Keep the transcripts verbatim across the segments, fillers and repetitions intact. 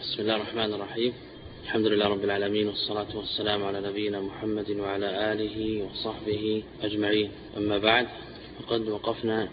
بسم الله الرحمن الرحيم. الحمد لله رب العالمين، والصلاة والسلام على نبينا محمد وعلى آله وصحبه أجمعين. أما بعد، فقد وقفنا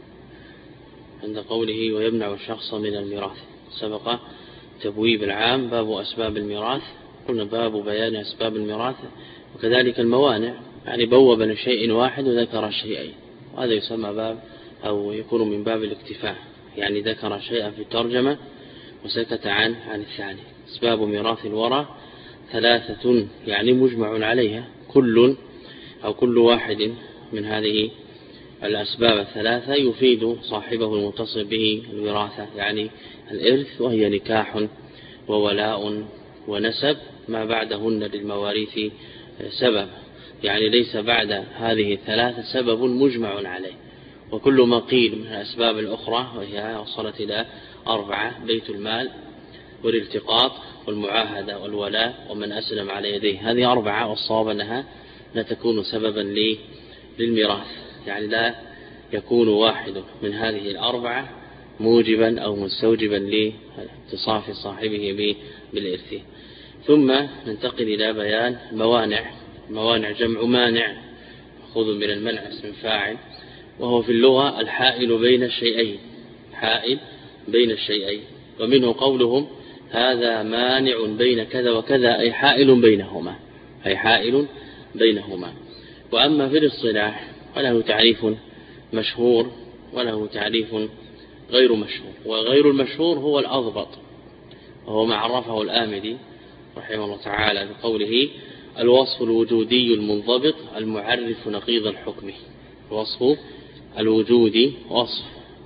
عند قوله ويمنع الشخص من الميراث. سبق تبويب العام باب أسباب الميراث، قلنا باب بيان أسباب الميراث، وكذلك الموانع، يعني بوب لشيء واحد وذكر شيئين، وهذا يسمى باب أو يكون من باب الاكتفاء، يعني ذكر شيئا في الترجمة وسكت عن عن الثاني. أسباب ميراث الورى ثلاثة، يعني مجمع عليها، كل أو كل واحد من هذه الأسباب الثلاثة يفيد صاحبه المتصل به الوراثة، يعني الإرث، وهي نكاح وولاء ونسب، ما بعدهن للمواريث سبب، يعني ليس بعد هذه الثلاثة سبب مجمع عليه. وكل ما قيل من الأسباب الأخرى وهي وصلت إلى أربعة: بيت المال والالتقاط والمعاهدة والولاء ومن أسلم على يديه، هذه أربعة، والصواب أنها لا تكون سببا للميراث، يعني لا يكون واحد من هذه الأربعة موجبا أو مستوجبا لاتصاف صاحبه بالإرث. ثم ننتقل إلى بيان الموانع. الموانع جمع مانع، خذ من المنع اسم فاعل، وهو في اللغة الحائل بين الشيئين، حائل بين الشيئين، ومنه قولهم هذا مانع بين كذا وكذا، أي حائل بينهما، أي حائل بينهما. وأما في الاصطلاح فله تعريف مشهور وله تعريف غير مشهور، وغير المشهور هو الأضبط، وهو ما عرفه الآمدي رحمه الله تعالى بقوله الوصف الوجودي المنضبط المعرف نقيض الحكم. الوصف الوجودي وصف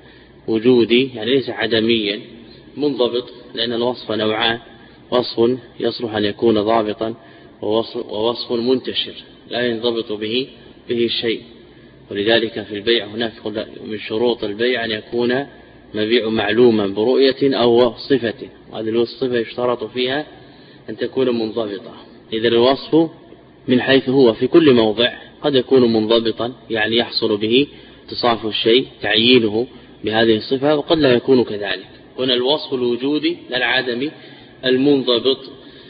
وجودي، يعني ليس عدميا، منضبط، لأن الوصف نوعان: وصف يصلح أن يكون ضابطا، ووصف منتشر لا ينضبط به به الشيء. ولذلك في البيع هناك من شروط البيع أن يكون مبيع معلوما برؤية أو صفة، وهذه الصفة يشترط فيها أن تكون منضبطة. إذا الوصف من حيث هو في كل موضع قد يكون منضبطا، يعني يحصل به اتصاف الشيء، تعيينه بهذه الصفة، وقد لا يكون كذلك. هنا الوصف الوجودي لا العدمي المنضبط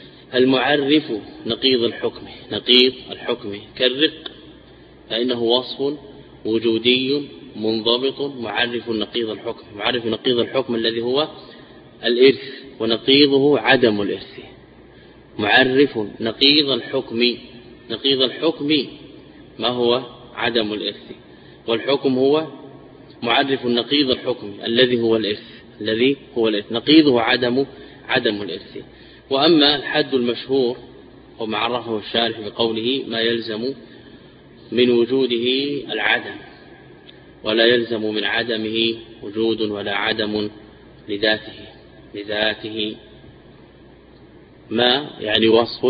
المعرف نقيض الحكم، نقيض الحكم كالرق، فإنه وصف وجودي منضبط معرف نقيض الحكم. معرف نقيض الحكم الذي هو الإرث، ونقيضه عدم الإرث. معرف نقيض الحكم، نقيض الحكم ما هو عدم الإرث، والحكم هو معرف نقيض الحكم الذي هو الإرث، الذي هو الإرث، نقيضه عدم عدم الإرث. وأما الحد المشهور وما عرفه الشارح بقوله ما يلزم من وجوده العدم، ولا يلزم من عدمه وجود ولا عدم لذاته، لذاته ما يعني وصف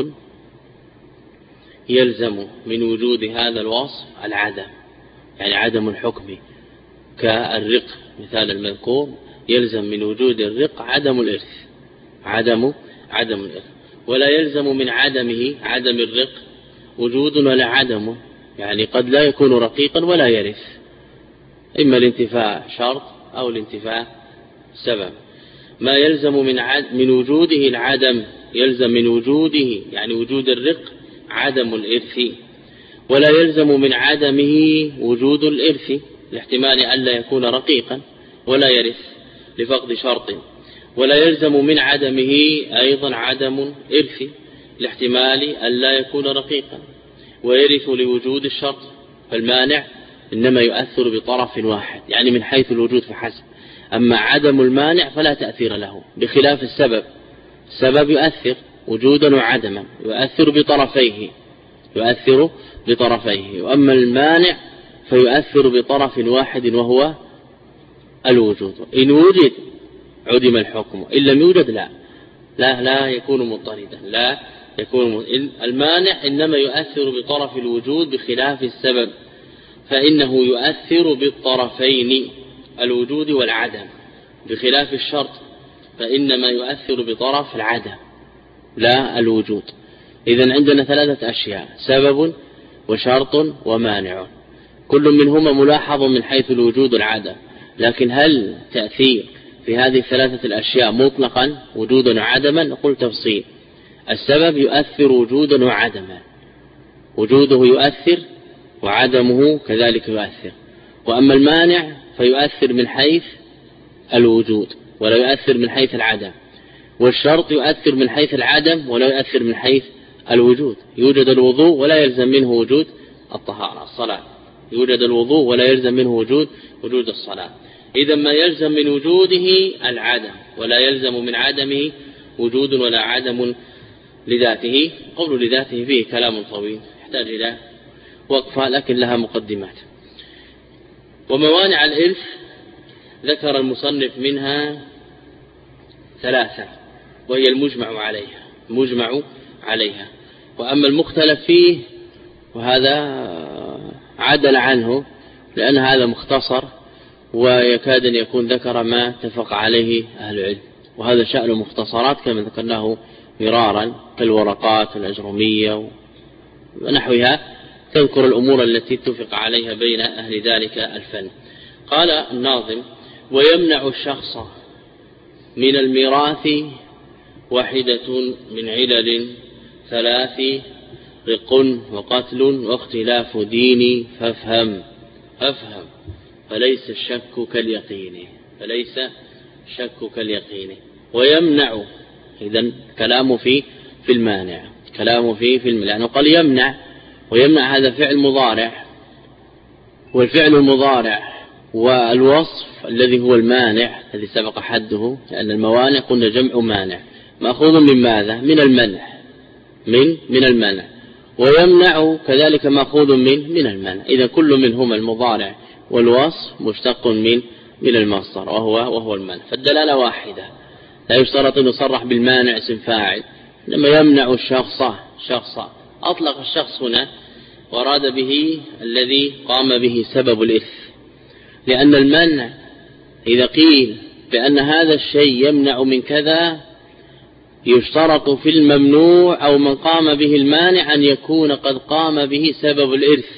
يلزم من وجود هذا الوصف العدم، يعني عدم الحكم، كالرق مثال المذكور، يلزم من وجود الرق عدم الإرث، عدم عدم الإرث. ولا يلزم من عدمه عدم الرق وجود ولا عدم، يعني قد لا يكون رقيقا ولا يرث، إما الانتفاء شرط أو الانتفاء سبب. ما يلزم من عد من وجوده العدم، يلزم من وجوده يعني وجود الرق عدم الإرث. ولا يلزم من عدمه وجود الإرث لاحتمال أن لا يكون رقيقا ولا يرث لفقد شرط. ولا يلزم من عدمه أيضا عدم إرث لاحتمال أن لا يكون رقيقا ويرث لوجود الشرط. فالمانع إنما يؤثر بطرف واحد، يعني من حيث الوجود فحسب. أما عدم المانع فلا تأثير له، بخلاف السبب. السبب يؤثر وجودا وعدما، يؤثر بطرفيه، يؤثر بطرفيه. وأما المانع فيؤثر بطرف واحد وهو الوجود. إن وجد عدم الحكم، إن لم يوجد لا لا لا يكون مضطردا، لا يكون. المانع إنما يؤثر بطرف الوجود بخلاف السبب، فإنه يؤثر بالطرفين الوجود والعدم، بخلاف الشرط فإنما يؤثر بطرف العدم لا الوجود. إذن عندنا ثلاثة أشياء: سبب وشرط ومانع، كل منهما ملاحظ من حيث الوجود والعدم، لكن هل تأثير في هذه الثلاثة الأشياء مطلقا وجودا وعدما، نقول تفصيل. السبب يؤثر وجودا وعدما، وجوده يؤثر وعدمه كذلك يؤثر. وأما المانع فيؤثر من حيث الوجود ولا يؤثر من حيث العدم، والشرط يؤثر من حيث العدم ولا يؤثر من حيث الوجود. يوجد الوضوء ولا يلزم منه وجود الطهارة الصلاة، يوجد الوضوء ولا يلزم منه وجود وجود الصلاة. إذا ما يلزم من وجوده العدم ولا يلزم من عدمه وجود ولا عدم لذاته. قول لذاته فيه كلام طويل يحتاج إلى وقفة لكن لها مقدمات. وموانع الإرث ذكر المصنف منها ثلاثة، وهي المجمع عليها مجمع عليها وأما المختلف فيه وهذا عدل عنه لأن هذا مختصر ويكاد أن يكون ذكر ما اتفق عليه أهل العلم، وهذا شأن مختصرات كما ذكرناه مرارا كالورقات الأجرمية ونحوها، تذكر الأمور التي اتفق عليها بين أهل ذلك الفن. قال الناظم: ويمنع الشخص من الميراث واحدة من علل ثلاث، رق وقتل واختلاف دين، فافهم فافهم فليس الشك كاليقين فليس الشك كاليقين. ويمنع، إذن كلامه في في المانع، كلامه في في المانع، لأنه قال يمنع، ويمنع هذا فعل مضارع، والفعل المضارع والوصف الذي هو المانع الذي سبق حده، لأن الموانع قلنا جمع مانع مأخوذ من ماذا؟ من المنع، من من المنع. ويمنع كذلك مأخوذ من من المنع. إذا كل منهما المضارع والوصف مشتق من من المصدر وهو وهو المنع، فالدلالة واحدة، لا يشترط أن يصرح بالمانع اسم فاعل، إنما يمنع الشخص شخصا. أطلق الشخص هنا وأراد به الذي قام به سبب الإرث، لأن المنع إذا قيل بأن هذا الشيء يمنع من كذا يشترط في الممنوع أو من قام به المانع أن يكون قد قام به سبب الإرث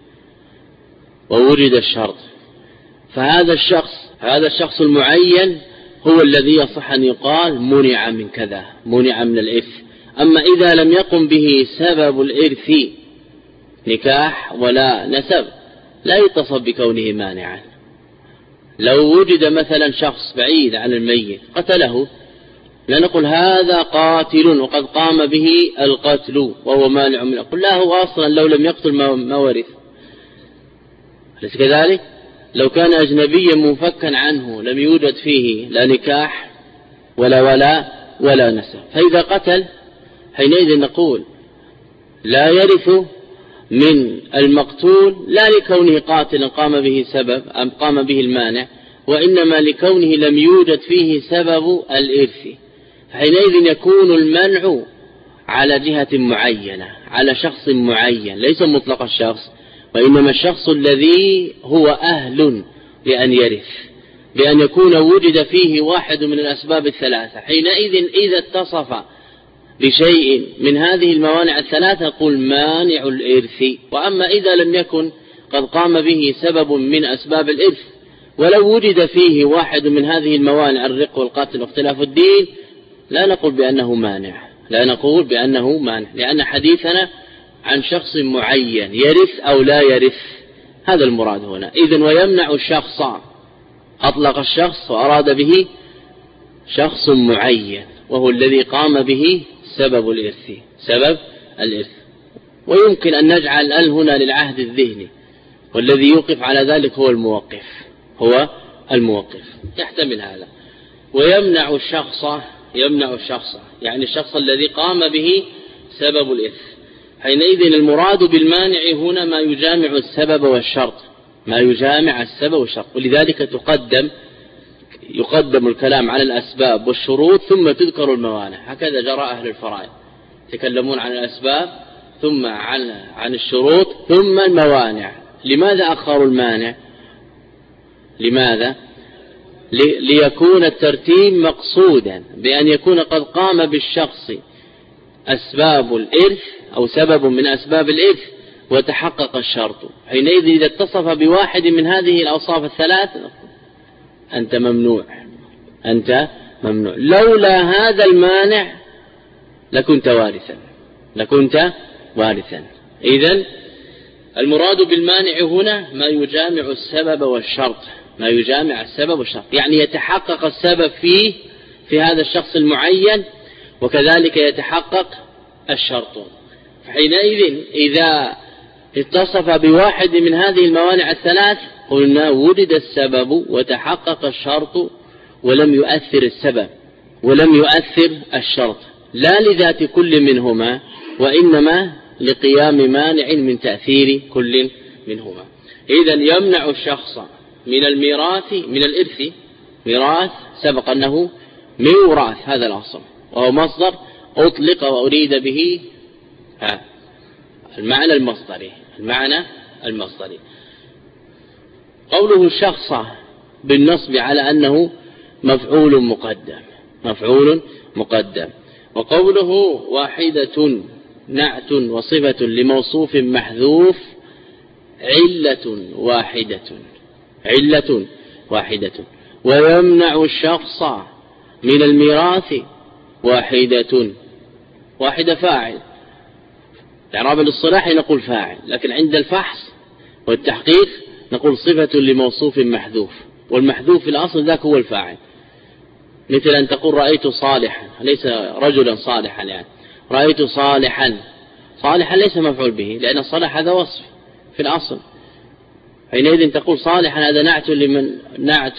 ووجد الشرط، فهذا الشخص هذا الشخص المعين هو الذي يصح أن يقال منع من كذا، منع من الإرث. أما إذا لم يقم به سبب الإرث نكاح ولا نسب لا يتصف بكونه مانعا. لو وجد مثلا شخص بعيد عن الميت قتله، لا نقول هذا قاتل وقد قام به القتل وهو مانع منه، قل لا هو أصلا لو لم يقتل ما ورث. أليس كذلك؟ لو كان أجنبيا منفكا عنه لم يوجد فيه لا نكاح ولا ولا ولا نسب، فإذا قتل حينئذ نقول لا يرث من المقتول لا لكونه قاتلا قام به سبب أم قام به المانع، وإنما لكونه لم يوجد فيه سبب الإرث، حينئذ يكون المنع على جهة معينة، على شخص معين، ليس مطلق الشخص، وإنما الشخص الذي هو أهل لأن يرث، بأن يكون وجد فيه واحد من الأسباب الثلاثة. حينئذ إذا اتصف بشيء من هذه الموانع الثلاثة قل مانع الإرث. وأما إذا لم يكن قد قام به سبب من أسباب الإرث ولو وجد فيه واحد من هذه الموانع الرق والقتل واختلاف الدين لا نقول بأنه مانع، لا نقول بأنه مانع، لأن حديثنا عن شخص معين يرث أو لا يرث، هذا المراد هنا. إذن ويمنع الشخص، أطلق الشخص وأراد به شخص معين وهو الذي قام به سبب الإرث سبب الإرث. ويمكن أن نجعل ال هنا للعهد الذهني، والذي يوقف على ذلك هو الموقف هو الموقف يحتمل هذا. ويمنع الشخص، يمنع الشخص يعني الشخص الذي قام به سبب الإرث. حينئذ المراد بالمانع هنا ما يجامع السبب والشرط، ما يجامع السبب والشرط، ولذلك تقدم يقدم الكلام على الأسباب والشروط ثم تذكر الموانع، هكذا جرى أهل الفرائض، يتكلمون عن الأسباب ثم عن عن الشروط ثم الموانع. لماذا أخروا المانع؟ لماذا؟ ليكون الترتيب مقصودا بأن يكون قد قام بالشخص أسباب الإرث أو سبب من أسباب الإرث وتحقق الشرط. حينئذ إذا اتصف بواحد من هذه الأوصاف الثلاث أنت ممنوع أنت ممنوع. لولا هذا المانع لكنت وارثا لكنت وارثا. إذن المراد بالمانع هنا ما يجامع السبب والشرط، ما يجامع السبب والشرط، يعني يتحقق السبب فيه في هذا الشخص المعين، وكذلك يتحقق الشرط. فحينئذ إذا اتصف بواحد من هذه الموانع الثلاث قلنا وجد السبب وتحقق الشرط ولم يؤثر السبب ولم يؤثر الشرط، لا لذات كل منهما وإنما لقيام مانع من تأثير كل منهما. إذن يمنع الشخص من الميراث من الإرث، ميراث سبق أنه ميراث هذا الأصل وهو مصدر أطلق وأريد به ها المعنى المصدري المعنى المصدري. قوله الشخص بالنصب على أنه مفعول مقدم مفعول مقدم وقوله واحدة نعت وصفة لموصوف محذوف علة واحدة علة واحدة. ويمنع الشخص من الميراث واحدة واحدة فاعل، إعراب الاصطلاحي نقول فاعل، لكن عند الفحص والتحقيق نقول صفة لموصوف محذوف، والمحذوف في الأصل ذاك هو الفاعل. مثل أن تقول رأيت صالحا، ليس رجلا صالحا، يعني رأيت صالحا، صالحا ليس مفعول به لأن الصلاح هذا وصف في الأصل. حينئذ تقول صالحا هذا نعت لمن نعت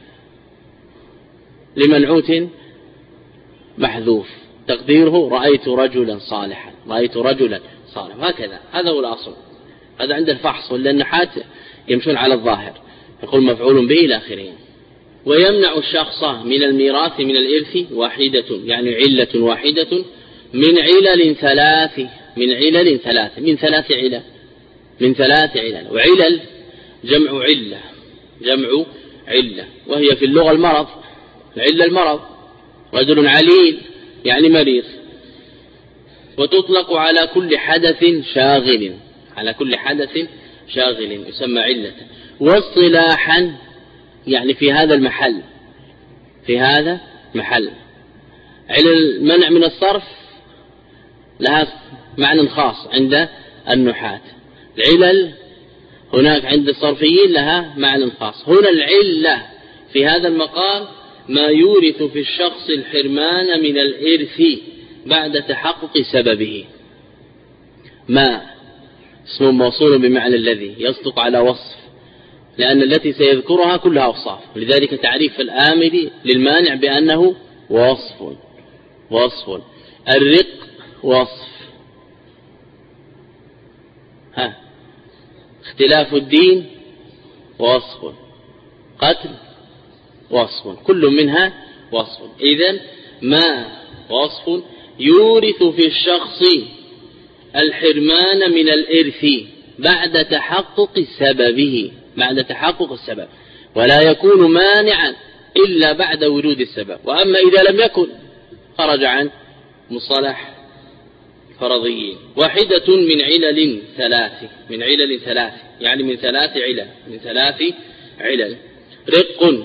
لمنعوت محذوف، تقديره رأيت رجلا صالحا رأيت رجلا صالحا، هكذا هذا هو الأصل. هذا عند الفحص، ولا النحاة يمشون على الظاهر يقول مفعول به إلى آخره. ويمنع الشخص من الميراث من الإرث واحدة، يعني علة واحدة من علل ثلاث من علل ثلاث من ثلاث علل من ثلاث علل. وعلل جمع علة جمع علة وهي في اللغة المرض، العلة المرض، رجل عليل يعني مريض. وتطلق على كل حدث شاغل على كل حدث شاغل يسمى علة. واصطلاحا يعني في هذا المحل في هذا محل علل منع من الصرف لها معنى خاص عند النحاة، العلل هناك عند الصرفيين لها معنى خاص. هنا العلة في هذا المقام ما يورث في الشخص الحرمان من الإرث بعد تحقق سببه. ما اسم موصول بمعنى الذي يصدق على وصف، لأن التي سيذكرها كلها أوصاف، لذلك تعريف الآمد للمانع بأنه وصف وصف. الرق وصف، ها اختلاف الدين وصف، قتل وصف، كل منها وصف. إذن ما وصف يورث في الشخص الحرمان من الإرث بعد تحقق سببه بعد تحقق السبب، ولا يكون مانعا إلا بعد وجود السبب. وأما إذا لم يكن خرج عن مصطلح فرضيين. واحدة من علل ثلاث من علل ثلاث يعني من ثلاث علل من ثلاث علل رق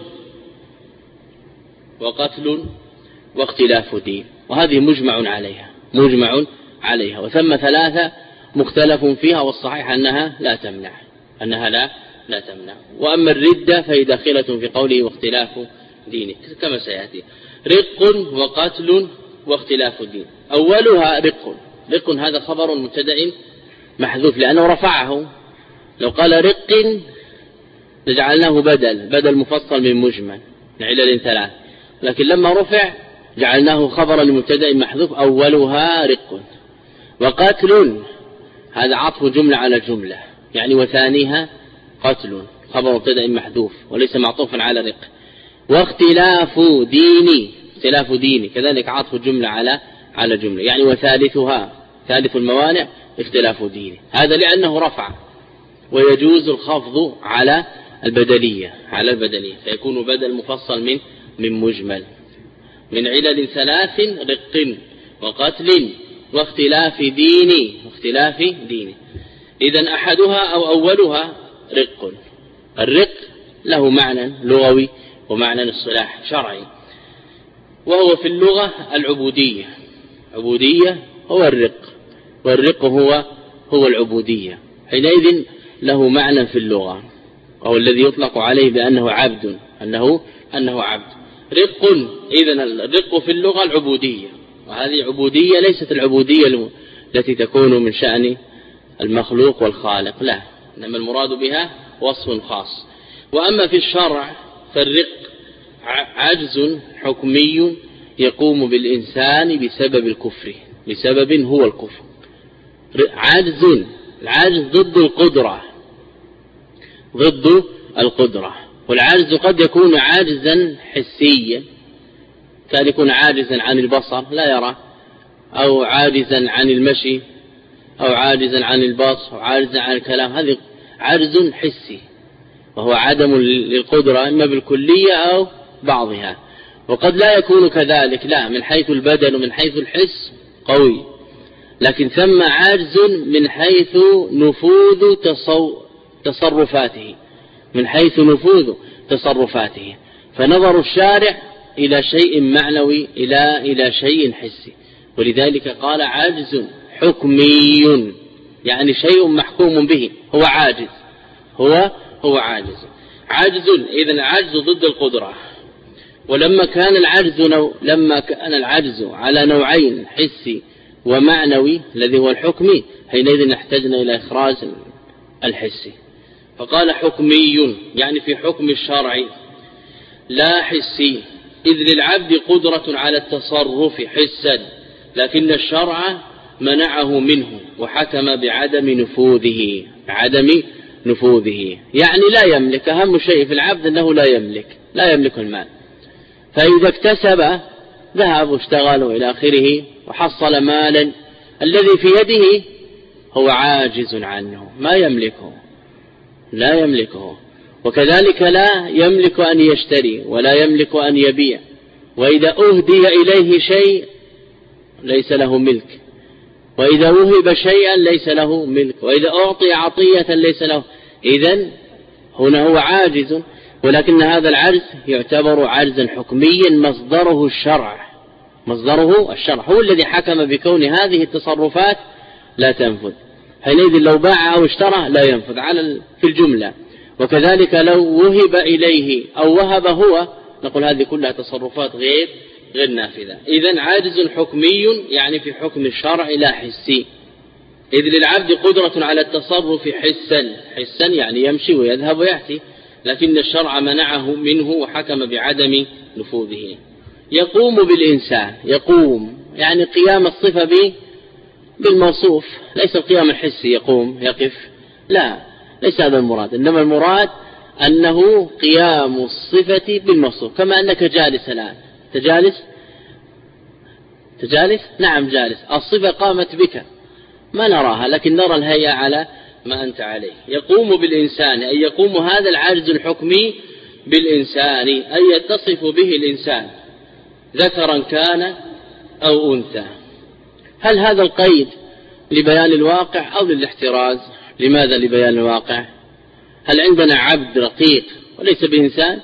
وقتل واختلاف دين، وهذه مجمع عليها مجمع عليها وثم ثلاثة مختلف فيها، والصحيح أنها لا تمنع أنها لا لا تمنع. وأما الردة فهي داخلة في قوله واختلاف دينه كما سيأتي. رق وقتل واختلاف الدين. أولها رق رق هذا خبر مبتدأ محذوف لأنه رفعه، لو قال رق لجعلناه بدل بدل مفصل من مجمل علل ثلاث، لكن لما رفع جعلناه خبرا لمبتدأ محذوف أولها رق. وقتل هذا عطف جملة على جملة، يعني وثانيها قتل خبر مبتدأ محذوف وليس معطوفا على رق. واختلاف ديني اختلاف ديني كذلك عطف جملة على على جملة، يعني وثالثها ثالث الموانع اختلاف ديني، هذا لأنه رفع ويجوز الخفض على البدلية على البدلية فيكون بدل مفصل من من مجمل. من علل ثلاث رق وقتل واختلاف ديني واختلاف ديني. إذن أحدها أو أولها رق. الرق له معنى لغوي ومعنى اصطلاح شرعي. وهو في اللغة العبودية. عبودية هو الرق، والرق هو هو العبودية. حينئذ له معنى في اللغة، وهو الذي يطلق عليه بأنه عبد، أنه أنه عبد. رق، إذن الرق في اللغة العبودية، وهذه عبودية ليست العبودية التي تكون من شأن المخلوق والخالق، لا، إنما المراد بها وصف خاص. وأما في الشرع فالرق عجز حكمي يقوم بالإنسان بسبب الكفر، بسبب هو الكفر. عجز، العجز ضد القدرة، ضد القدرة. والعجز قد يكون عاجزا حسيا، كان يكون عاجزا عن البصر لا يرى، أو عاجزا عن المشي، أو عاجزا عن البصر، أو عاجزا عن الكلام. هذا عجز حسي، وهو عدم للقدرة إما بالكلية أو بعضها. وقد لا يكون كذلك، لا، من حيث البدن ومن حيث الحس قوي، لكن ثم عاجز من حيث نفوذ تصرفاته، من حيث نفوذ تصرفاته. فنظر الشارع إلى شيء معنوي، إلى إلى شيء حسي، ولذلك قال عاجز حكمي، يعني شيء محكوم به، هو عاجز، هو هو عاجز. عاجز، إذن عاجز ضد القدرة. ولما كان العجز نوع لما كان العجز على نوعين، حسي ومعنوي، الذي هو الحكمي، حينئذ احتجنا إلى إخراج الحسي. فقال حكمي، يعني في حكم الشرع لا حسي، إذ للعبد قدرة على التصرف حسا، لكن الشرع منعه منه وحكم بعدم نفوذه، بعدم نفوذه. يعني لا يملك، أهم شيء في العبد أنه لا يملك، لا يملك المال. فإذا اكتسب ذهب واشتغل إلى آخره وحصل مالا، الذي في يده هو عاجز عنه، ما يملكه، لا يملكه. وكذلك لا يملك أن يشتري ولا يملك أن يبيع. وإذا أهدي إليه شيء ليس له ملك، وإذا وهب شيئا ليس له ملك، وإذا أعطي عطية ليس له. إذن هنا هو عاجز، ولكن هذا العجز يعتبر عجزا حكميا مصدره الشرع، مصدره الشرع هو الذي حكم بكون هذه التصرفات لا تنفذ. حينئذ لو باع أو اشترى لا ينفذ على في الجملة. وكذلك لو وهب إليه أو وهب هو، نقول هذه كلها تصرفات غير غير نافذة. إذن عاجز حكمي، يعني في حكم الشرع لا حسي، إذ للعبد قدرة على التصرف حسا، حسا يعني يمشي ويذهب ويأتي، لكن الشرع منعه منه وحكم بعدم نفوذه. يقوم بالإنسان، يقوم يعني قيام الصفة به بالموصوف، ليس القيام الحسي يقوم يقف، لا، ليس هذا المراد، إنما المراد أنه قيام الصفة بالموصوف. كما أنك جالس الآن، تجالس تجالس نعم جالس، الصفة قامت بك ما نراها، لكن نرى الهيئة على ما أنت عليه. يقوم بالإنسان أي يقوم هذا العجز الحكمي بالإنسان، أي يتصف به الإنسان ذكرا كان أو أنثى. هل هذا القيد لبيان الواقع أو للاحتراز؟ لماذا لبيان الواقع؟ هل عندنا عبد رقيق وليس بإنسان؟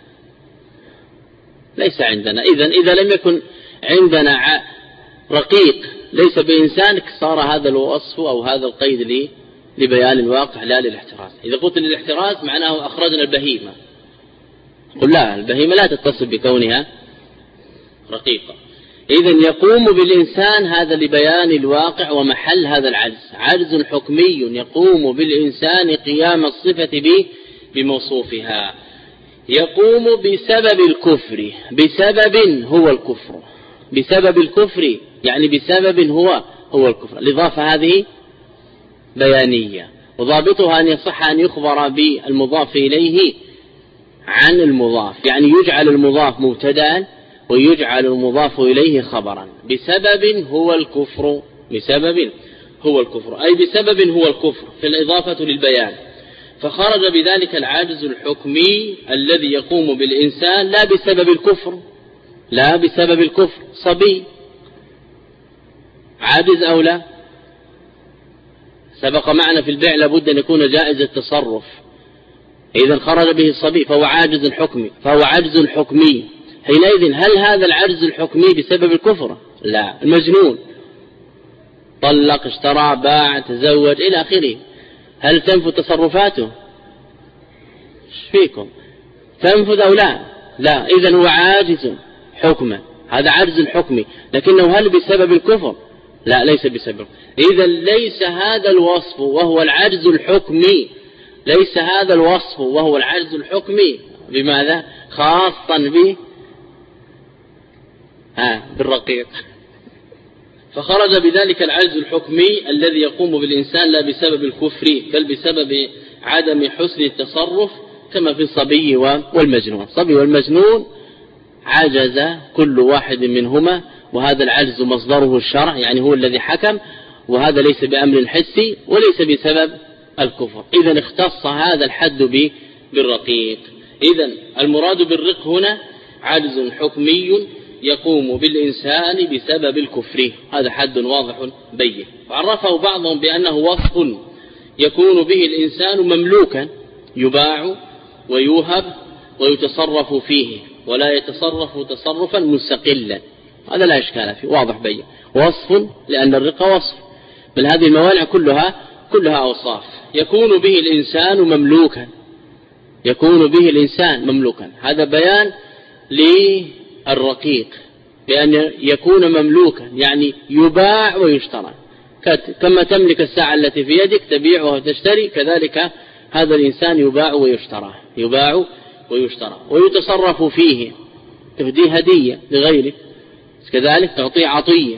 ليس عندنا. إذن إذا لم يكن عندنا رقيق ليس بإنسان صار هذا الوصف أو هذا القيد لبيان الواقع لا للاحتراز. إذا قلت للاحتراز معناه أخرجنا البهيمة، قل لا، البهيمة لا تتصف بكونها رقيقة. إذن يقوم بالإنسان هذا لبيان الواقع ومحل هذا العجز، عجز حكمي يقوم بالإنسان قيام الصفة به بموصوفها. يقوم بسبب الكفر، بسبب هو الكفر، بسبب الكفر يعني بسبب هو هو الكفر. الإضافة هذه بيانية، وضابطها أن يصح أن يخبر بالمضاف إليه عن المضاف، يعني يجعل المضاف مبتدأ ويجعل المضاف إليه خبرا. بسبب هو الكفر، بسبب هو الكفر أي بسبب هو الكفر في الإضافة للبيان. فخرج بذلك العاجز الحكمي الذي يقوم بالإنسان لا بسبب الكفر، لا بسبب الكفر. صبي عاجز أو لا؟ سبق معنا في البيع لابد أن يكون جائز التصرف، إذا خرج به الصبي فهو عاجز حكمي، فهو عجز حكمي حينئذ هل هذا العجز الحكمي بسبب الكفر؟ لا. المجنون طلق، اشترى، باع، تزوج إلى آخره، هل تنفذ تصرفاته؟ ايش فيكم؟ تنفذ أو لا؟ لا. إذن هو عاجز حكما، هذا عجز حكمي. لكنه هل بسبب الكفر؟ لا، ليس بسبب. إذن ليس هذا الوصف وهو العجز الحكمي، ليس هذا الوصف وهو العجز الحكمي بماذا؟ خاصا به ها بالرقيق. فخرج بذلك العجز الحكمي الذي يقوم بالإنسان لا بسبب الكفر بل بسبب عدم حسن التصرف، كما في الصبي والمجنون. الصبي والمجنون عجز كل واحد منهما، وهذا العجز مصدره الشرع، يعني هو الذي حكم، وهذا ليس بأمر حسي وليس بسبب الكفر. إذن اختص هذا الحد بالرقيق. إذن المراد بالرق هنا عجز حكمي يقوم بالإنسان بسبب الكفر، هذا حد واضح بين. وعرفه بعضهم بأنه وصف يكون به الإنسان مملوكا، يباع ويوهب ويتصرف فيه، ولا يتصرف تصرفا مستقلا، هذا لا إشكال فيه، واضح بين. وصف لأن الرق وصف، بل هذه الموانع كلها كلها أوصاف. يكون به الإنسان مملوكا، يكون به الإنسان مملوكا، هذا بيان للرقيق بأن يكون مملوكا، يعني يباع ويشترى، كما تملك الساعة التي في يدك تبيعها وتشتري، كذلك هذا الإنسان يباع ويشترى، يباع ويشترى ويتصرف فيه، تهديه هدية لغيره، كذلك تعطيه عطية.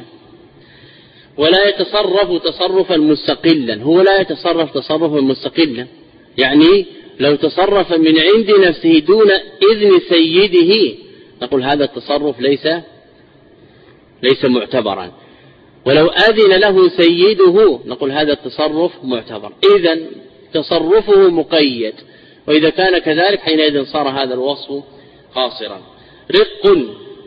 ولا يتصرف تصرفا مستقلا، هو لا يتصرف تصرفا مستقلا، يعني لو تصرف من عند نفسه دون إذن سيده نقول هذا التصرف ليس ليس معتبرا، ولو أذن له سيده نقول هذا التصرف معتبر. إذن تصرفه مقيد، وإذا كان كذلك حينئذ صار هذا الوصف قاصرا. رق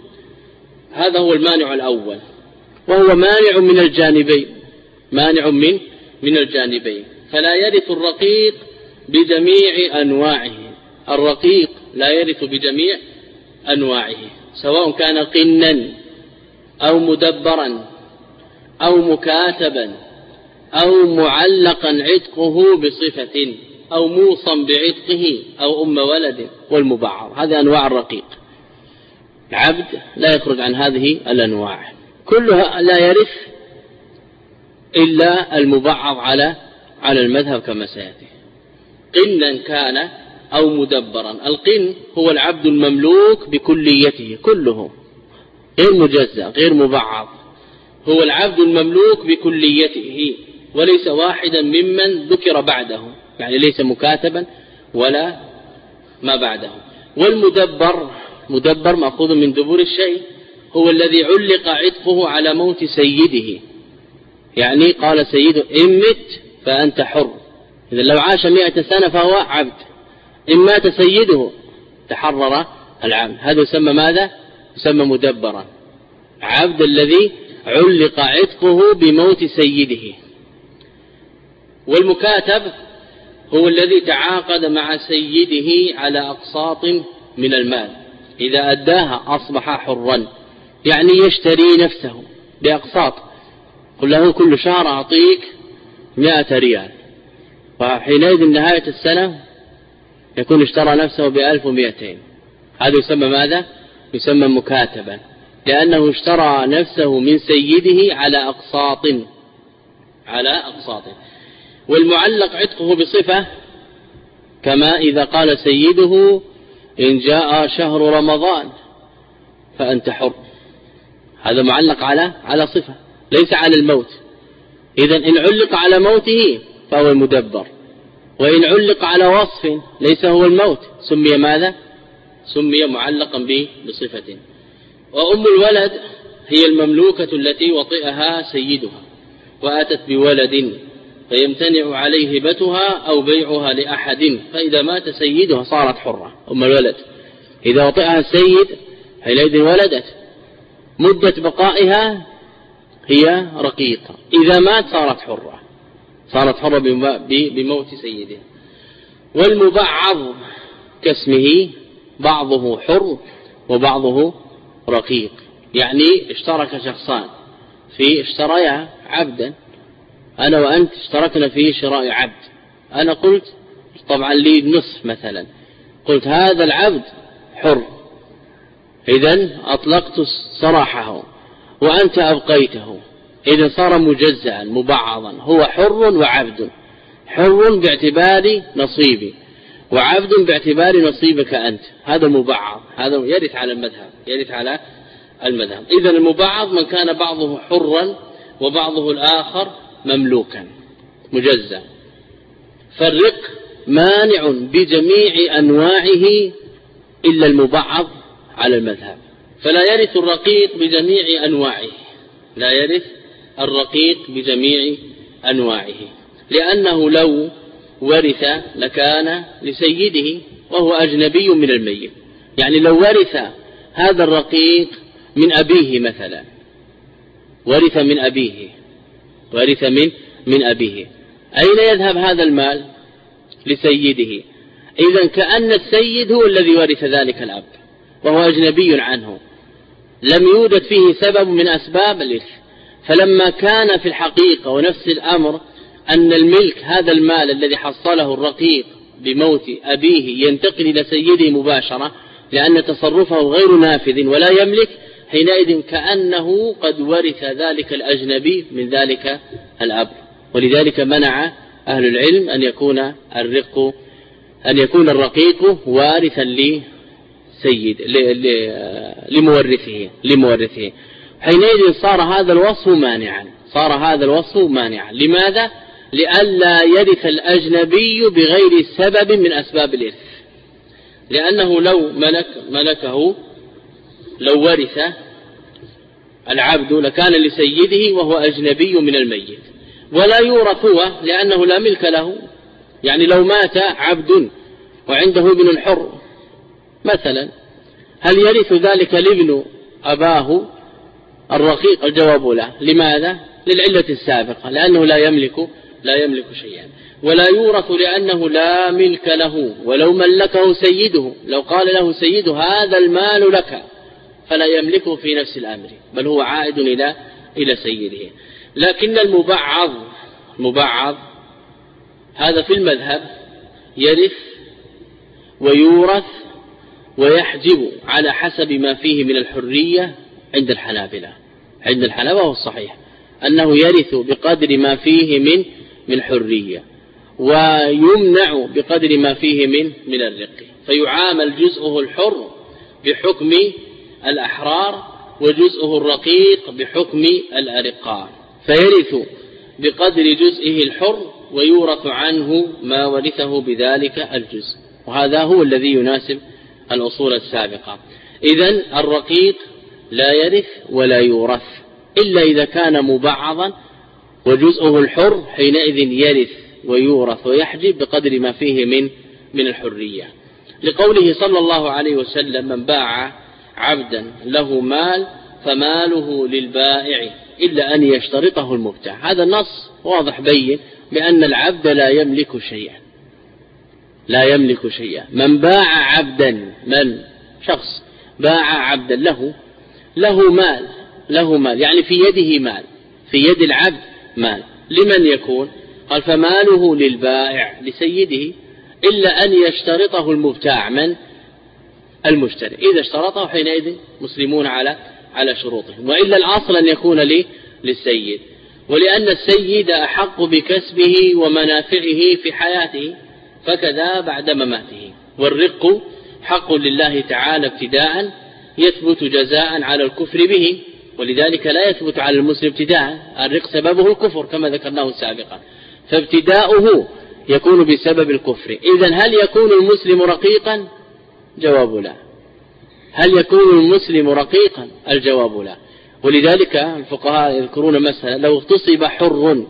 هذا هو المانع الأول، وهو مانع من الجانبين، مانع من من الجانبين، فلا يرث الرقيق بجميع أنواعه. الرقيق لا يرث بجميع أنواعه، سواء كان قنا أو مدبرا أو مكاتبا أو معلقا عتقه بصفة أو موصا بعتقه أو أم ولد والمبعض، هذه أنواع الرقيق. العبد لا يخرج عن هذه الأنواع كلها، لا يرث إلا المبعض على على المذهب كما سيأتي، قنا كان أو مدبرا. القن هو العبد المملوك بكليته كله، غير مجزأ غير مبعض، هو العبد المملوك بكليته وليس واحدا ممن ذكر بعده، يعني ليس مكاتبا ولا ما بعده. والمدبر مدبر مأخوذ من دبور الشيء، هو الذي علق عتقه على موت سيده، يعني قال سيده إن مت فأنت حر، إذا لو عاش مئة سنة فهو عبد، إن مات سيده تحرر العبد، هذا يسمى ماذا؟ يسمى مدبرا، عبد الذي علق عتقه بموت سيده. والمكاتب هو الذي تعاقد مع سيده على أقساط من المال، إذا أداها أصبح حرا، يعني يشتري نفسه بأقساط، قل له كل شهر أعطيك مئة ريال، وحينئذ نهاية السنة يكون اشترى نفسه بألف ومئتين، هذا يسمى ماذا؟ يسمى مكاتبا، لأنه اشترى نفسه من سيده على أقساط على أقساط. والمعلق عتقه بصفة، كما إذا قال سيده إن جاء شهر رمضان فأنت حر، هذا معلق على على صفة ليس على الموت. إذن إن علق على موته فهو المدبر، وإن علق على وصف ليس هو الموت سمي ماذا؟ سمي معلقا بصفة. وأم الولد هي المملوكة التي وطئها سيدها وأتت بولد فيمتنع عليه هبتها أو بيعها لأحد، فإذا مات سيدها صارت حرة. أم الولد إذا وطئها السيد حينئذ ولدت، مدة بقائها هي رقيقة، إذا مات صارت حرة، صارت حرة بموت سيدها. والمبعض كاسمه، بعضه حر وبعضه رقيق. يعني اشترك شخصان في اشتريا عبدا، أنا وأنت اشتركنا في شراء عبد، أنا قلت طبعا لي نصف مثلا، قلت هذا العبد حر، إذن أطلقت سراحه وأنت أبقيته، إذن صار مجزأ مبعضا، هو حر وعبد، حر باعتبار نصيبي وعبد باعتبار نصيبك أنت، هذا مبعض، هذا يرث على المذهب، يرث على المذهب. إذن المبعض من كان بعضه حرا وبعضه الآخر مملوكا مجزأ. فالرق مانع بجميع أنواعه إلا المبعض على المذهب، فلا يرث الرقيق بجميع أنواعه، لا يرث الرقيق بجميع أنواعه، لأنه لو ورث لكان لسيده وهو أجنبي من الميت. يعني لو ورث هذا الرقيق من أبيه مثلا، ورث من أبيه، ورث من من أبيه، أين يذهب هذا المال؟ لسيده. إذن كأن السيد هو الذي ورث ذلك الأب وهو أجنبي عنه، لم يوجد فيه سبب من أسباب الإرث. فلما كان في الحقيقة ونفس الأمر أن الملك هذا المال الذي حصله الرقيق بموت أبيه ينتقل إلى سيده مباشرة، لأن تصرفه غير نافذ ولا يملك، حينئذ كأنه قد ورث ذلك الأجنبي من ذلك الأب. ولذلك منع أهل العلم أن يكون الرق أن يكون الرقيق وارثا لسيد لمورثه لمورثه حينئذ صار هذا الوصف مانعا، صار هذا الوصف مانعا. لماذا؟ لئلا يرث الأجنبي بغير سبب من أسباب الإرث، لأنه لو ملك ملكه لو ورث العبد لكان لسيده وهو أجنبي من الميت، ولا يورث هو لأنه لا ملك له. يعني لو مات عبد وعنده ابن حر مثلا، هل يرث ذلك الابن أباه الرقيق؟ الجواب لا. لماذا؟ للعلة السابقة، لأنه لا يملك لا يملك شيئا. ولا يورث لأنه لا ملك له، ولو ملكه سيده، لو قال له سيده هذا المال لك، فلا يملكه في نفس الأمر، بل هو عائد إلى إلى سيده. لكن المبعض مبعض هذا في المذهب يرث ويورث ويحجب على حسب ما فيه من الحرية عند الحنابلة. عند الحنابلة هو الصحيح أنه يرث بقدر ما فيه من من حرية، ويمنع بقدر ما فيه من من الرق، فيعامل جزءه الحر بحكم الأحرار وجزءه الرقيق بحكم الأرقاء، فيرث بقدر جزئه الحر ويورث عنه ما ورثه بذلك الجزء، وهذا هو الذي يناسب الأصول السابقة. إذن الرقيق لا يرث ولا يورث إلا إذا كان مبعضا وجزءه الحر، حينئذ يرث ويورث ويحجب بقدر ما فيه من من الحرية، لقوله صلى الله عليه وسلم: من باع عبدا له مال فماله للبائع إلا أن يشترطه المبتاع. هذا النص واضح بين بأن العبد لا يملك شيئا، لا يملك شيئا. من باع عبدا، من شخص باع عبدا له له مال له مال يعني في يده مال، في يد العبد مال، لمن يكون؟ قال: فماله للبائع لسيده إلا أن يشترطه المبتاع، من؟ المشتري. إذا اشترطه حينئذ مسلمون على على شروطهم، وإلا الأصل أن يكون لي للسيد، ولأن السيد أحق بكسبه ومنافعه في حياته، فكذا بعد مماته. والرق حق لله تعالى ابتداء، يثبت جزاء على الكفر به، ولذلك لا يثبت على المسلم ابتداء. الرق سببه الكفر كما ذكرناه سابقا، فابتداؤه يكون بسبب الكفر. إذن هل يكون المسلم رقيقا؟ جواب لا. هل يكون المسلم رقيقا؟ الجواب لا. ولذلك الفقهاء يذكرون مسألة: لو اغتصب حر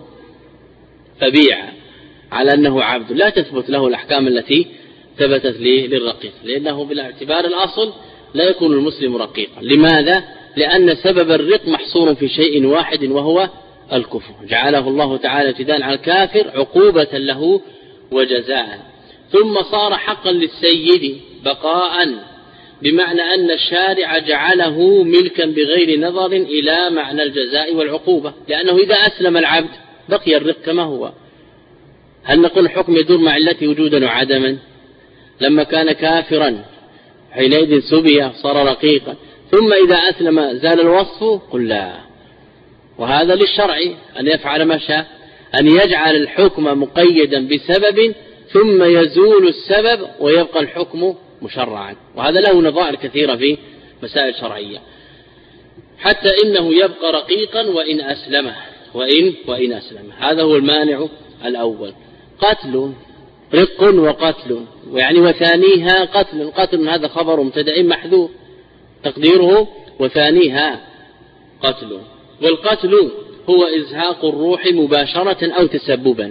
فبيع على أنه عبد، لا تثبت له الأحكام التي ثبتت للرقيق، لأنه بالاعتبار الأصل لا يكون المسلم رقيقا. لماذا؟ لأن سبب الرق محصور في شيء واحد وهو الكفر، جعله الله تعالى ابتداء على الكافر عقوبة له وجزاء، ثم صار حقا للسيد بقاء بمعنى أن الشارع جعله ملكا بغير نظر إلى معنى الجزاء والعقوبة، لأنه إذا أسلم العبد بقي الرق كما هو. هل نقول الحكم يدور مع علته وجودا وعدما؟ لما كان كافرا حينئذ سبي صار رقيقا، ثم إذا أسلم زال الوصف؟ قل لا. وهذا للشرع أن يفعل ما شاء، أن يجعل الحكم مقيدا بسبب ثم يزول السبب ويبقى الحكم مشرعا، وهذا له نظائر كثيرة في مسائل شرعية. حتى إنه يبقى رقيقا وإن أسلمه وإن, وإن أسلمه. هذا هو المانع الأول. قتل، رق وقتل، يعني وثانيها قتل. قتل هذا خبر مبتدأ محذوف تقديره وثانيها قتل. والقتل هو إزهاق الروح مباشرة أو تسببا.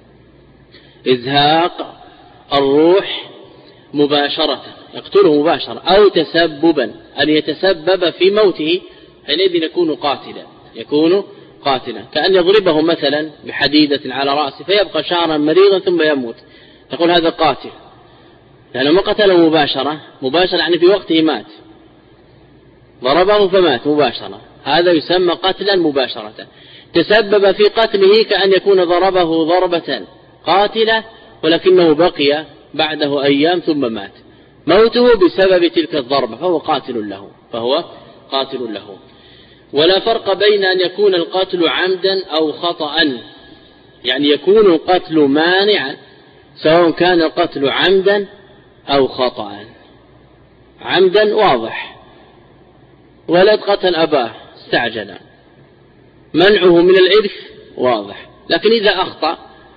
إزهاق الروح مباشرة، يقتله مباشرة، أو تسببا، أن يتسبب في موته، حينئذ يكون قاتلا، يكون قاتلا، كأن يضربه مثلا بحديدة على رأسه فيبقى شعرا مريضا ثم يموت، تقول هذا قاتل، لأنه ما قتله مباشرة. مباشرة يعني في وقته مات، ضربه فمات مباشرة، هذا يسمى قتلا مباشرة. تسبب في قتله كأن يكون ضربه ضربة قاتلة ولكنه بقي بعده أيام ثم مات، موته بسبب تلك الضربة، فهو قاتل له، فهو قاتل له. ولا فرق بين أن يكون القتل عمدا أو خطأ، يعني يكون القتل مانعا سواء كان القتل عمدا أو خطأ. عمدا واضح، ولد قتل أباه استعجل، منعه من الإرث واضح. لكن إذا أخطأ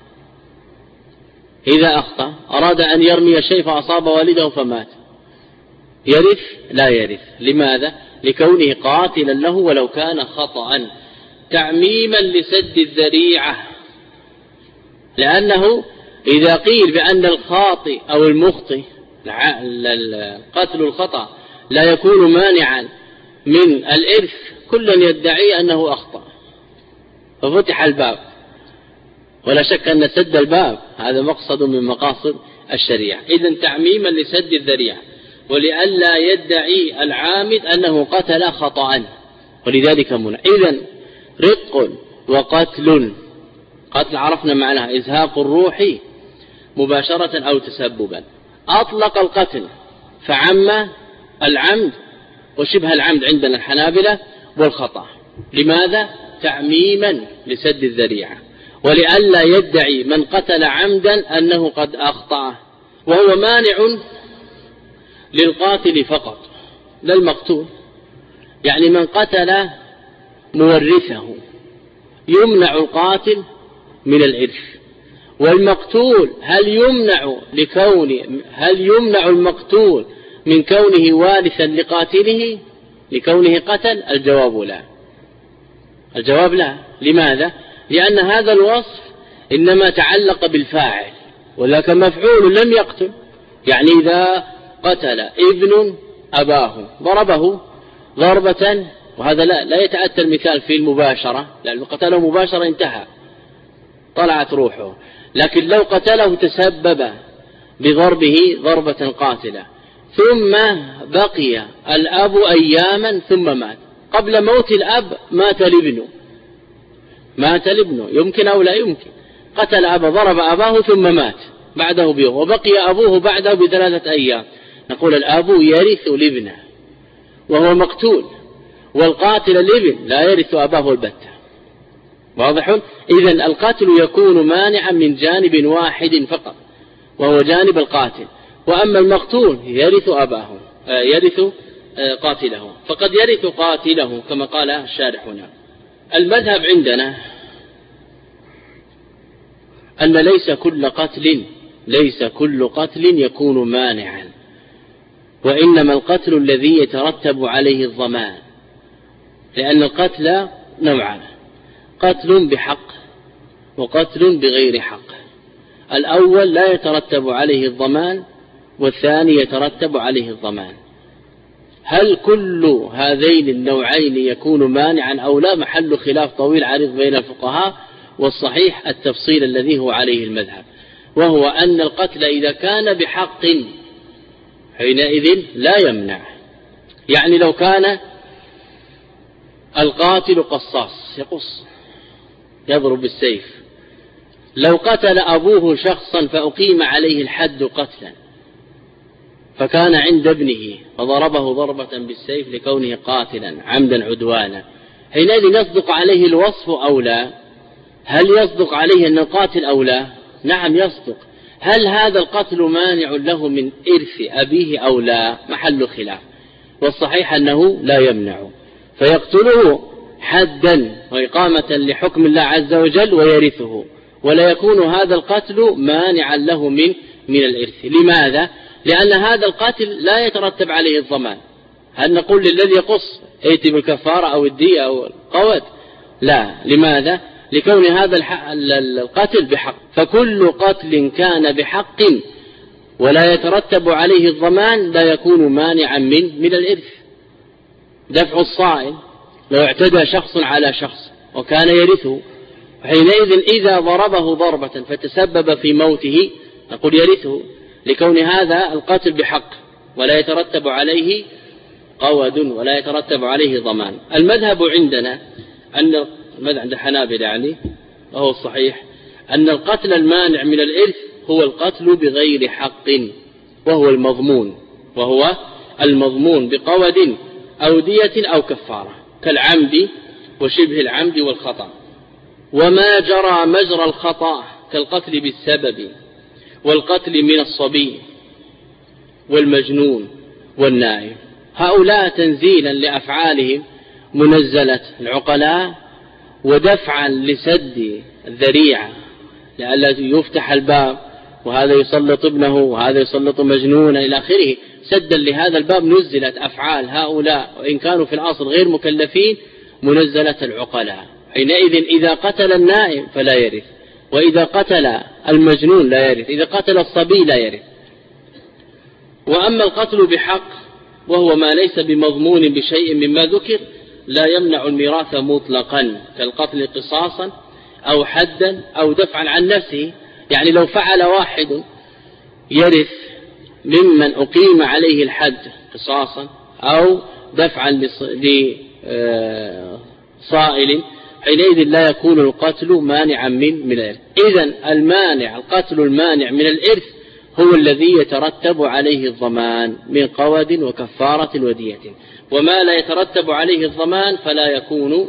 إذا أخطأ أراد أن يرمي شيء فأصاب والده فمات، يرث؟ لا يرث. لماذا؟ لكونه قاتلا له ولو كان خطأ، تعميما لسد الذريعة. لأنه إذا قيل بأن الخاطئ أو المخطئ قتل الخطأ لا يكون مانعا من الإرث، كل يدعي أنه أخطأ ففتح الباب، ولا شك أن سد الباب هذا مقصد من مقاصد الشريعة. إذن تعميما لسد الذريعة، ولئلا يدعي العامد أنه قتل خطأ، ولذلك منع. إذن رق وقتل، قتل عرفنا معناها إزهاق الروح مباشرة أو تسببا. أطلق القتل فعم العمد وشبه العمد عندنا الحنابلة والخطأ. لماذا؟ تعميما لسد الذريعة، ولئلا يدعي من قتل عمدا أنه قد أخطأ، وهو مانع للقاتل فقط لا المقتول. يعني من قتل مورثه يمنع القاتل من الإرث، والمقتول هل يمنع لكون هل يمنع المقتول من كونه وارثا لقاتله لكونه قتل؟ الجواب لا، الجواب لا. لماذا؟ لأن هذا الوصف إنما تعلق بالفاعل، ولكن مفعول لم يقتل. يعني إذا قتل ابن أباه ضربه ضربة، وهذا لا, لا يتأتى المثال في المباشرة، لأنه قتله مباشرة انتهى طلعت روحه. لكن لو قتله تسبب بضربه ضربة قاتلة ثم بقي الأب أياما ثم مات، قبل موت الأب مات الابن مات الابن يمكن أو لا يمكن. قتل أبا ضرب أباه ثم مات بعده بيوم، وبقي أبوه بعده بثلاثة أيام، نقول الأب يرث الابن وهو مقتول، والقاتل الابن لا يرث أباه البتة. واضح؟ إذن القتل يكون مانعا من جانب واحد فقط وهو جانب القاتل، وأما المقتول يرث أباه يرث قاتله، فقد يرث قاتله كما قال الشارح هنا. المذهب عندنا أن ليس كل قتل ليس كل قتل يكون مانعا، وإنما القتل الذي يترتب عليه الضمان، لأن القتل نوعان: قتل بحق وقتل بغير حق. الأول لا يترتب عليه الضمان، والثاني يترتب عليه الضمان. هل كل هذين النوعين يكون مانعا أو لا؟ محل خلاف طويل عريض بين الفقهاء، والصحيح التفصيل الذي هو عليه المذهب، وهو أن القتل إذا كان بحق حينئذ لا يمنع. يعني لو كان القاتل قصاص يقص يضرب بالسيف، لو قتل أبوه شخصا فأقيم عليه الحد قتلا، فكان عند ابنه فضربه ضربة بالسيف لكونه قاتلا عمدا عدوانا، حينئذ يصدق عليه الوصف أو لا؟ هل يصدق عليه أن القاتل أو لا؟ نعم يصدق. هل هذا القتل مانع له من إرث أبيه أو لا؟ محل خلاف، والصحيح أنه لا يمنع، فيقتله حدا وإقامة لحكم الله عز وجل ويرثه، ولا يكون هذا القتل مانعا له من من الإرث. لماذا؟ لأن هذا القاتل لا يترتب عليه الضمان. هل نقول للذي يقص ائت بالكفارة أو الدية أو القود؟ لا. لماذا؟ لكون هذا القتل بحق، فكل قتل كان بحق ولا يترتب عليه الضمان لا يكون مانعا من من الإرث. دفع الصائل لو اعتدى شخص على شخص وكان يرثه، حينئذ إذا ضربه ضربة فتسبب في موته نقول يرثه، لكون هذا القتل بحق ولا يترتب عليه قود ولا يترتب عليه ضمان. المذهب عندنا أن المذهب عند الحنابلة يعني وهو الصحيح أن القتل المانع من الإرث هو القتل بغير حق، وهو المضمون وهو المضمون بقود أو دية أو كفارة، كالعمد وشبه العمد والخطأ. وما جرى مجرى الخطأ كالقتل بالسبب والقتل من الصبي والمجنون والنائم، هؤلاء تنزيلا لأفعالهم منزلة العقلاء ودفعا لسد الذريعة لئلا يفتح الباب وهذا يسلط ابنه وهذا يسلط مجنون إلى آخره، سدا لهذا الباب نزلت أفعال هؤلاء وإن كانوا في الأصل غير مكلفين منزلة العقلاء. حينئذ إذا قتل النائم فلا يرث، وإذا قتل المجنون لا يرث، إذا قتل الصبي لا يرث. وأما القتل بحق وهو ما ليس بمضمون بشيء مما ذكر لا يمنع الميراث مطلقا، كالقتل قصاصا أو حدا أو دفعا عن نفسه. يعني لو فعل واحد يرث ممن أقيم عليه الحد قصاصا أو دفعا لصائل، حينئذ لا يكون القتل مانعا من من الإرث. إذن المانع القتل المانع من الإرث هو الذي يترتب عليه الضمان من قود وكفارة ودية، وما لا يترتب عليه الضمان فلا يكون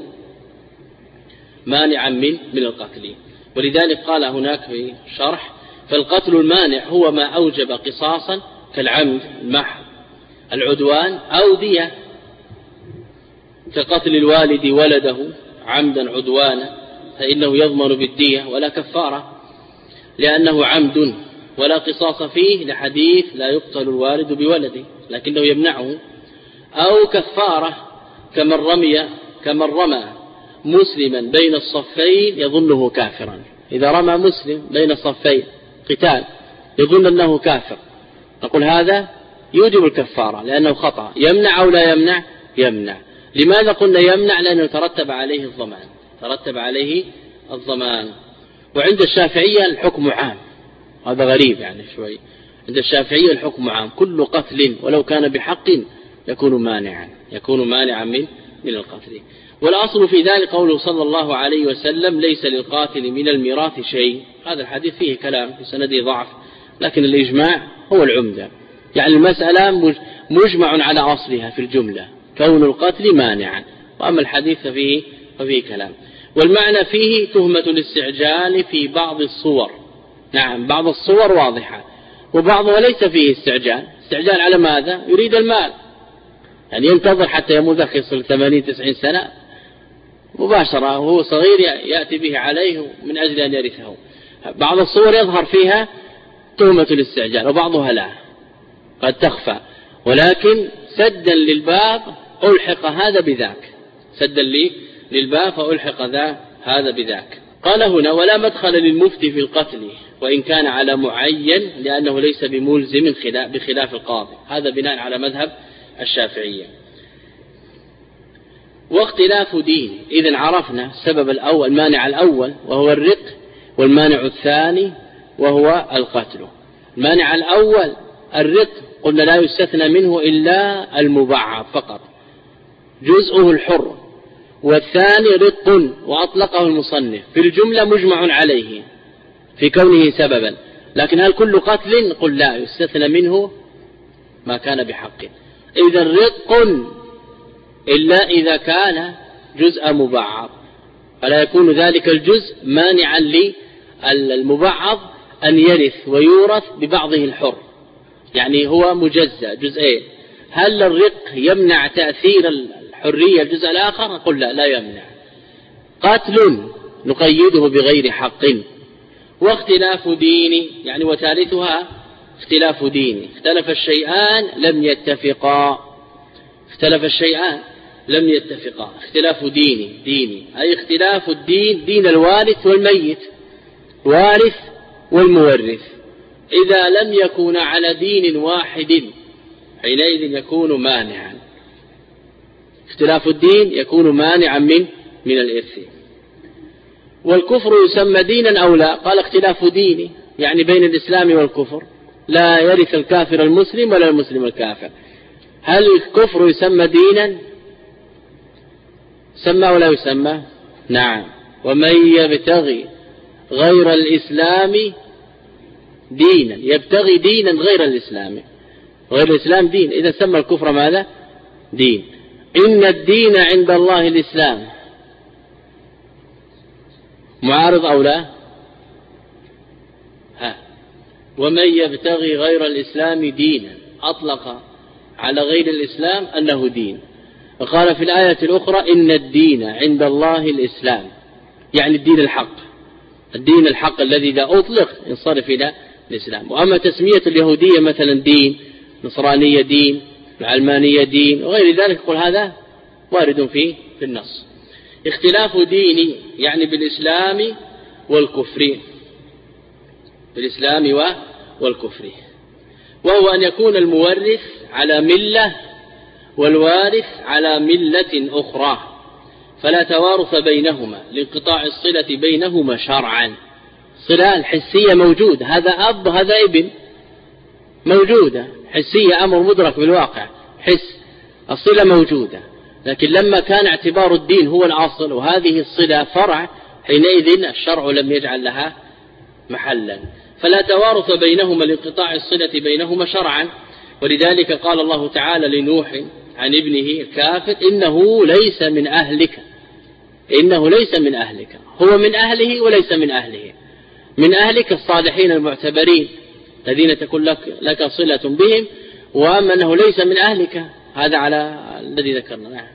مانعا من من القتل. ولذلك قال هناك في شرح: فالقتل المانع هو ما أوجب قصاصا كالعمد المحض العدوان أو دية، كقتل الوالد ولده عمدا عدوانا فإنه يضمن بالدية ولا كفارة لأنه عمد ولا قصاص فيه، لحديث لا يقتل الوالد بولده لكنه يمنعه. أو كفارة كمن رمي كمن رمى مسلما بين الصفين يظنه كافرا، إذا رمى مسلم بين الصفين قتال يظن أنه كافر، نقول هذا يوجب الكفارة لأنه خطأ. يمنع أو لا يمنع؟ يمنع. لماذا قلنا يمنع؟ لأنه ترتب عليه الضمان، ترتب عليه الضمان. وعند الشافعية الحكم عام، هذا غريب يعني شوي، عند الشافعية الحكم عام، كل قتل ولو كان بحق يكون مانعا، يكون مانعا من من القتل. والأصل في ذلك قوله صلى الله عليه وسلم: ليس للقاتل من الميراث شيء. هذا الحديث فيه كلام في سنده ضعف، لكن الإجماع هو العمدة، يعني المسألة مجمع على أصلها في الجملة كون القتل مانعا، وأما الحديث فيه ففيه كلام. والمعنى فيه تهمة الاستعجال في بعض الصور، نعم بعض الصور واضحة، وبعضها ليس فيه استعجال. استعجال على ماذا؟ يريد المال، يعني ينتظر حتى يموت أخي يصل ثمانين تسعين سنة مباشرة وهو صغير يأتي به عليه من أجل أن يرثه. بعض الصور يظهر فيها تهمة الاستعجال وبعضها لا، قد تخفى، ولكن سدا للباب ألحق هذا بذاك، سدا لي للباب فألحق ذا هذا بذاك. قال هنا: ولا مدخل للمفتي في القتل وإن كان على معين لأنه ليس بملزم بخلاف القاضي. هذا بناء على مذهب الشافعية. واختلاف دين. إذن عرفنا السبب الأول، المانع الأول وهو الرق، والمانع الثاني وهو القتل. المانع الأول الرق قلنا لا يستثنى منه إلا المبعض فقط جزءه الحر، والثاني رق وأطلقه المصنف في الجملة مجمع عليه في كونه سببا، لكن هل كل قتل؟ قل لا، يستثنى منه ما كان بحق. إذا رق إلا إذا كان جزء مبعض، فلا يكون ذلك الجزء مانعا للمبعض أن يرث ويورث ببعضه الحر، يعني هو مجزأ جزئين. هل الرق يمنع تأثير الحرية الجزء الآخر؟ قل لا، لا يمنع. قتل نقيده بغير حق. واختلاف ديني، يعني وثالثها اختلاف ديني، اختلف الشيئان لم يتفقا، اختلف الشيئان لم يتفقا. اختلاف ديني ديني أي اختلاف الدين، دين الوارث والميت، وارث والمورث. إذا لم يكون على دين واحد حينئذ يكون مانعا، اختلاف الدين يكون مانعا من من الإرث. والكفر يسمى دينا أو لا؟ قال اختلاف ديني، يعني بين الإسلام والكفر، لا يرث الكافر المسلم ولا المسلم الكافر. هل الكفر يسمى دينا؟ سمى ولا يسمى؟ نعم. ومن يبتغي غير الإسلام دينا، يبتغي دينا غير الإسلام، غير الإسلام دين، إذا سمى الكفر ماذا؟ دين. إن الدين عند الله الإسلام، معارض أو لا؟ ها. ومن يبتغي غير الإسلام دينا، أطلق على غير الإسلام أنه دين. وقال في الآية الأخرى إن الدين عند الله الإسلام، يعني الدين الحق، الدين الحق الذي إذا أطلق ينصرف إلى الإسلام. وأما تسمية اليهودية مثلا دين، نصرانية دين، العلمانية دين وغير ذلك، يقول هذا وارد في في النص. اختلاف ديني يعني بالإسلام والكفر، بالإسلام والكفر، وهو أن يكون المورث على ملة والوارث على ملة أخرى، فلا توارث بينهما لانقطاع الصلة بينهما شرعا. صلة الحسية موجودة، هذا أب هذا ابن، موجودة حسية، أمر مدرك بالواقع، حس الصلة موجودة. لكن لما كان اعتبار الدين هو الأصل وهذه الصلة فرع، حينئذ الشرع لم يجعل لها محلا، فلا توارث بينهما لانقطاع الصلة بينهما شرعا. ولذلك قال الله تعالى لنوح عن ابنه الكافر إنه ليس من أهلك، إنه ليس من أهلك، هو من أهله وليس من أهله. من أهلك الصالحين المعتبرين الذين تكون لك, لك صلة بهم، وأما أنه ليس من أهلك هذا على الذي ذكرنا. نعم.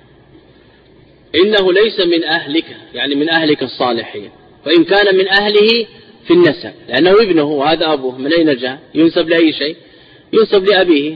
إنه ليس من أهلك يعني من أهلك الصالحين، وإن كان من أهله في النسب لأنه ابنه وهذا أبوه، من أين جاء؟ ينسب لأي شيء؟ ينسب لأبيه.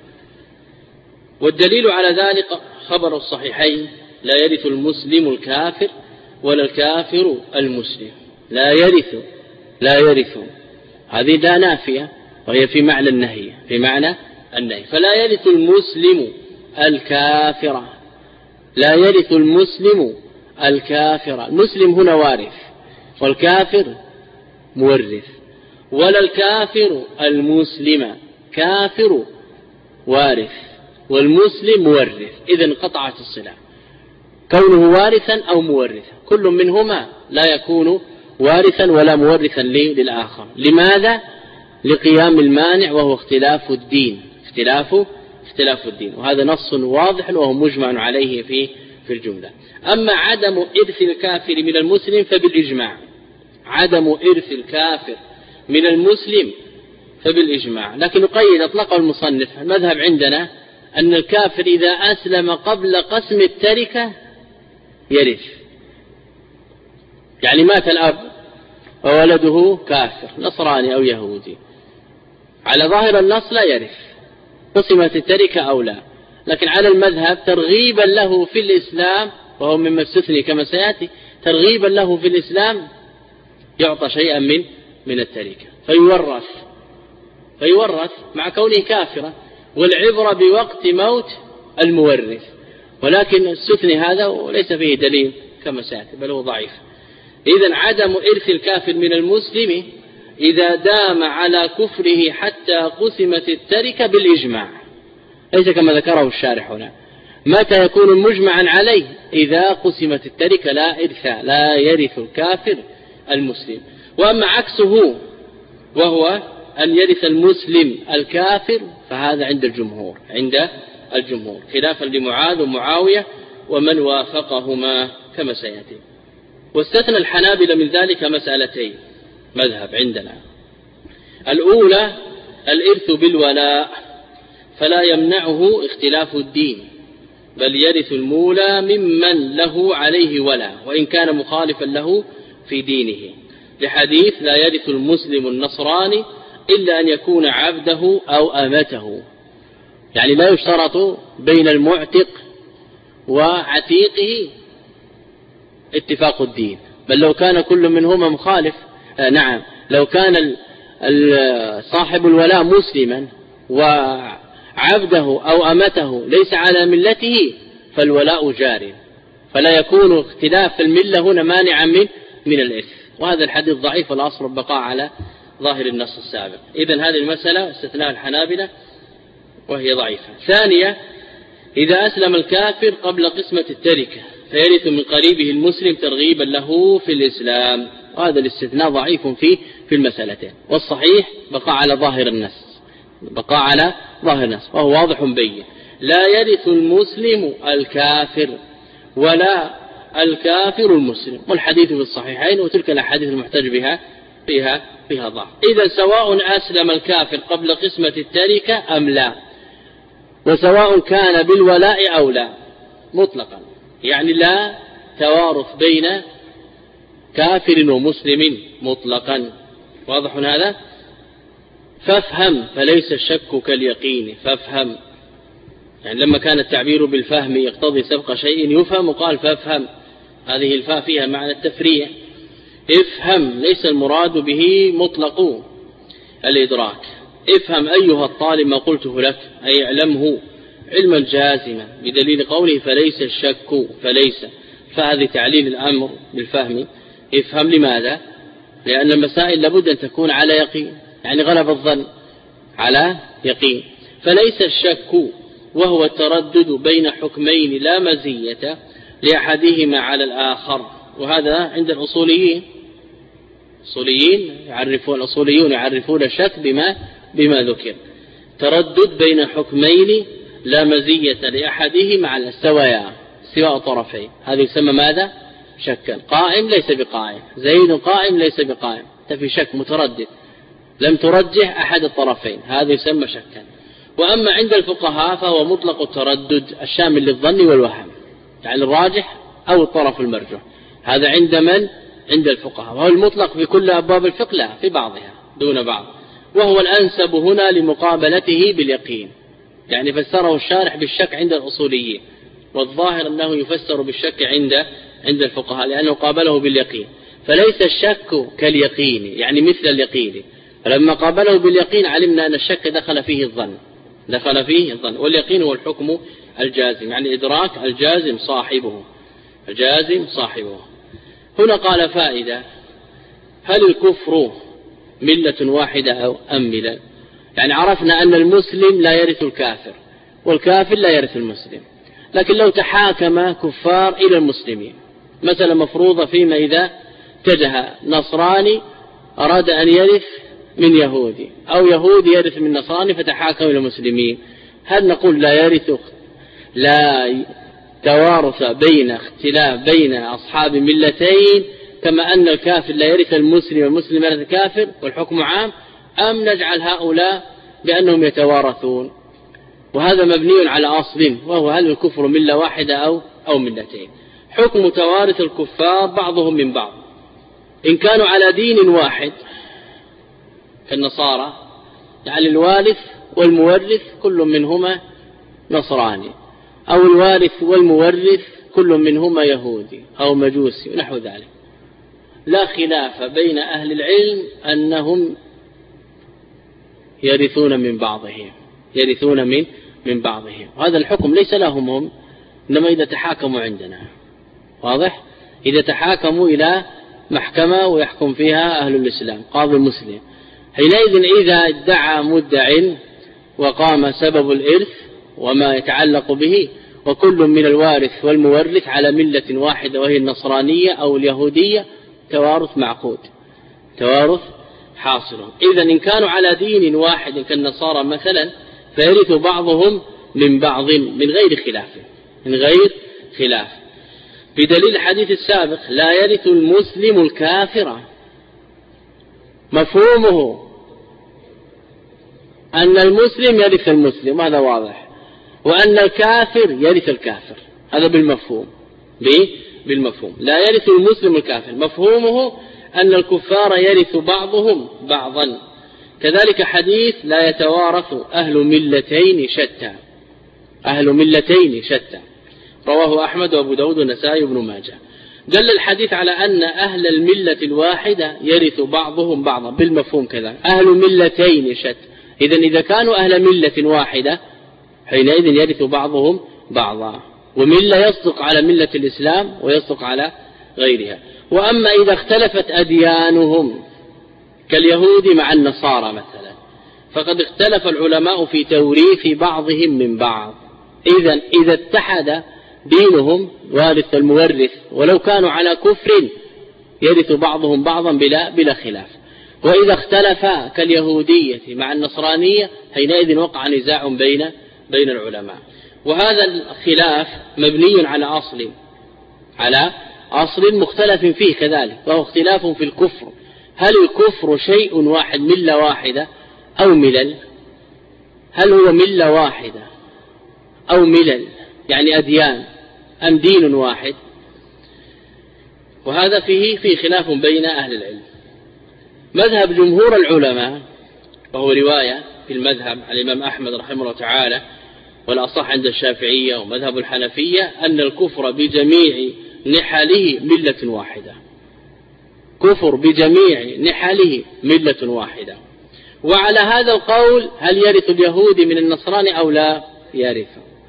والدليل على ذلك خبر الصحيحين لا يرث المسلم الكافر ولا الكافر المسلم، لا يرث لا يرث، هذه لا نافية وهي في معنى النهي، في معنى النهي. فلا يرث المسلم الكافر، لا يرث المسلم الكافر، المسلم هنا وارث والكافر مورث، ولا الكافر المسلم، كافر وارث والمسلم مورث، إذا انقطعت الصلة، كونه وارثا أو مورثا، كل منهما لا يكون وارثا ولا مورثا للآخر. لماذا؟ لقيام المانع وهو اختلاف الدين، اختلاف اختلاف الدين، وهذا نص واضح وهو مجمع عليه في في الجملة. أما عدم إرث الكافر من المسلم فبالإجماع، عدم إرث الكافر من المسلم فبالإجماع. لكن نقيد أطلقه المصنف، المذهب عندنا أن الكافر إذا أسلم قبل قسم التركة يرث، يعني مات الأب وولده كافر نصراني أو يهودي، على ظاهر النص لا يرث، قسمت التركة أو لا، لكن على المذهب ترغيبا له في الإسلام، وهو مما استثني كما سيأتي، ترغيبا له في الإسلام يعطى شيئا من من التركة فيورث فيورث مع كونه كافرا، والعبرة بوقت موت المورث، ولكن استثني هذا وليس فيه دليل كما سيأتي بل هو ضعيف. إذن عدم إرث الكافر من المسلم إذا دام على كفره حتى متى قسمت التركة بالإجماع، ليس كما ذكره الشارح هنا. متى يكون مجمعا عليه؟ إذا قسمت التركة لا إرث، لا يرث الكافر المسلم. وأما عكسه وهو أن يرث المسلم الكافر فهذا عند الجمهور، عند الجمهور خلافا لمعاذ ومعاوية ومن وافقهما كما سيأتي. واستثنى الحنابلة من ذلك مسألتين مذهب عندنا. الأولى الإرث بالولاء، فلا يمنعه اختلاف الدين، بل يرث المولى ممن له عليه ولاء وإن كان مخالفا له في دينه، لحديث لا يرث المسلم النصراني إلا أن يكون عبده أو أمته، يعني لا يشترط بين المعتق وعتيقه اتفاق الدين، بل لو كان كل منهما مخالف آه نعم لو كان صاحب الولاء مسلما وعبده أو أمته ليس على ملته فالولاء جار، فلا يكون اختلاف الملة هنا مانعا من من الإرث. وهذا الحديث ضعيف والأصل البقاء على ظاهر النص السابق. إذن هذه المسألة استثناء الحنابلة وهي ضعيفة. ثانية، إذا أسلم الكافر قبل قسمة التركة فيرث من قريبه المسلم ترغيبا له في الإسلام، وهذا الاستثناء ضعيف فيه في المسألتين، والصحيح بقاء على ظاهر النص، بقاء على ظاهر النص وهو واضح بين. لا يرث المسلم الكافر ولا الكافر المسلم، والحديث في الصحيحين، وتلك الأحاديث المحتج بها فيها فيها ضعف. إذا سواء أسلم الكافر قبل قسمة التركة أم لا، وسواء كان بالولاء أو لا مطلقا، يعني لا توارث بين كافر ومسلم مطلقا. واضح هذا؟ فافهم فليس الشك كاليقين. فافهم يعني لما كان التعبير بالفهم يقتضي سبق شيء يفهم قال فافهم، هذه الفاء فيها معنى التفريع. افهم ليس المراد به مطلق الإدراك. افهم أيها الطالب ما قلته لك، أي اعلمه علما جازما بدليل قوله فليس الشك، فليس فهذه تعليل الأمر بالفهم. افهم لماذا؟ لأن المسائل لابد أن تكون على يقين، يعني غلب الظن على يقين. فليس الشك وهو التردد بين حكمين لا مزية لأحدهما على الآخر، وهذا عند الأصوليين. الأصوليين يعرفون الأصوليون يعرفون الشك بما بما ذكر، تردد بين حكمين لا مزية لأحدهما على السوايا، سواء طرفين، هذا يسمى ماذا؟ شكا. قائم ليس بقائم، زيد قائم ليس بقائم، أنت في شك متردد، لم ترجح أحد الطرفين، هذا يسمى شكا. وأما عند الفقهاء فهو مطلق التردد الشامل للظن والوهم، يعني الراجح أو الطرف المرجوح. هذا عند من؟ عند الفقهاء. وهو المطلق في كل أبواب الفقه لا، في بعضها دون بعض، وهو الأنسب هنا لمقابلته باليقين، يعني فسره الشارح بالشك عند الأصوليين، والظاهر أنه يفسر بالشك عند عند الفقهاء لأنه قابله باليقين. فليس الشك كاليقين، يعني مثل اليقين، فلما قابله باليقين علمنا أن الشك دخل فيه الظن، دخل فيه الظن، واليقين هو الحكم الجازم، يعني إدراك الجازم صاحبه، الجازم صاحبه. هنا قال فائدة: هل الكفر ملة واحدة أو أم ملل؟ يعني عرفنا أن المسلم لا يرث الكافر والكافر لا يرث المسلم، لكن لو تحاكم كفار إلى المسلمين، مثلا مفروضة فيما إذا اتجه نصراني أراد أن يرث من يهودي، أو يهودي يرث من نصراني فتحاكم إلى المسلمين، هل نقول لا يرث، لا توارث بين اختلاف بين أصحاب ملتين كما أن الكافر لا يرث المسلم والمسلم يرث الكافر والحكم عام، أم نجعل هؤلاء بأنهم يتوارثون؟ وهذا مبني على أصل، وهو هل الكفر ملة واحدة أو أو ملتين. حكم توارث الكفار بعضهم من بعض إن كانوا على دين واحد كالنصارى، يعني الوارث والمورث كل منهما نصراني، أو الوارث والمورث كل منهما يهودي أو مجوسي ونحو ذلك، لا خلاف بين أهل العلم أنهم يرثون من بعضهم، يرثون من من بعضهم. وهذا الحكم ليس لهم هم، إنما إذا تحاكموا عندنا. واضح؟ إذا تحاكموا إلى محكمة ويحكم فيها أهل الإسلام، قاضي مسلم، حينئذ إذا ادعى مدع وقام سبب الإرث وما يتعلق به، وكل من الوارث والمورث على ملة واحدة وهي النصرانية أو اليهودية، توارث معقود، توارث حاصل. إذن إن كانوا على دين واحد كالنصارى مثلا فيرث بعضهم من بعض من غير خلاف، من غير خلاف، بدليل الحديث السابق: لا يرث المسلم الكافر. مفهومه أن المسلم يرث المسلم، هذا واضح، وأن الكافر يرث الكافر، هذا بالمفهوم، بالمفهوم. لا يرث المسلم الكافر، مفهومه أن الكفار يرث بعضهم بعضا. كذلك حديث: لا يتوارث أهل ملتين شتى، أهل ملتين شتى، رواه أحمد وأبو داود والنسائي وابن ماجه. دل الحديث على أن أهل الملة الواحدة يرث بعضهم بعضا بالمفهوم كذا، أهل ملتين شتى. إذن إذا كانوا أهل ملة واحدة حينئذ يرث بعضهم بعضا، وملة يصدق على ملة الإسلام ويصدق على غيرها. وأما إذا اختلفت أديانهم كاليهود مع النصارى مثلا، فقد اختلف العلماء في توريث بعضهم من بعض. إذن إذا اتحد دينهم وارث المورث ولو كانوا على كفر يرث بعضهم بعضا بلا, بلا خلاف. وإذا اختلفا كاليهودية مع النصرانية حينئذ وقع نزاع بين بين العلماء. وهذا الخلاف مبني على أصل على أصل مختلف فيه كذلك، وهو اختلاف في الكفر. هل الكفر شيء واحد، ملة واحدة، أو ملل؟ هل هو ملة واحدة أو ملل، يعني أديان، أم دين واحد؟ وهذا فيه في خلاف بين أهل العلم. مذهب جمهور العلماء، وهو رواية في المذهب عن الإمام أحمد رحمه الله تعالى، والأصح عند الشافعية ومذهب الحنفية، أن الكفر بجميع نحله ملة واحدة، كفر بجميع نحله ملة واحدة. وعلى هذا القول هل يرث اليهود من النصران أو لا يرث؟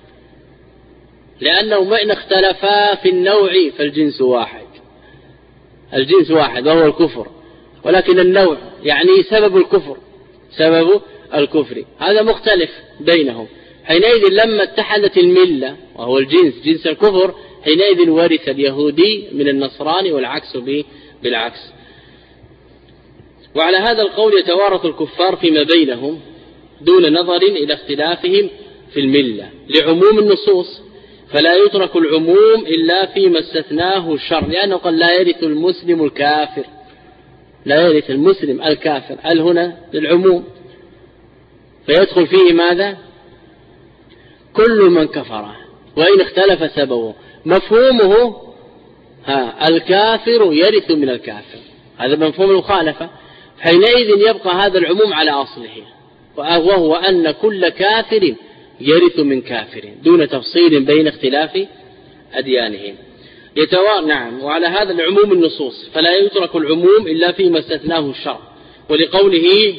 لأنه ما إن اختلفا في النوع فالجنس واحد، الجنس واحد وهو الكفر، ولكن النوع يعني سبب الكفر، سبب الكفر هذا مختلف بينهم. حينئذ لما اتحدت الملة وهو الجنس، جنس الكفر، حينئذ ورث اليهودي من النصراني والعكس بالعكس. وعلى هذا القول يتوارث الكفار فيما بينهم دون نظر إلى اختلافهم في الملة لعموم النصوص، فلا يترك العموم إلا فيما استثناه الشرع، لأنه قال: لا يرث المسلم الكافر، لا يرث المسلم الكافر، ال هنا للعموم، فيدخل فيه ماذا؟ كل من كفر وإن اختلف سببه. مفهومه ها الكافر يرث من الكافر، هذا مفهوم المخالفة. حينئذ يبقى هذا العموم على أصله، وهو أن كل كافر يرث من كافر دون تفصيل بين اختلاف أديانهم. يتوارث نعم. وعلى هذا العموم النصوص، فلا يترك العموم إلا فيما استثناه الشرع، ولقوله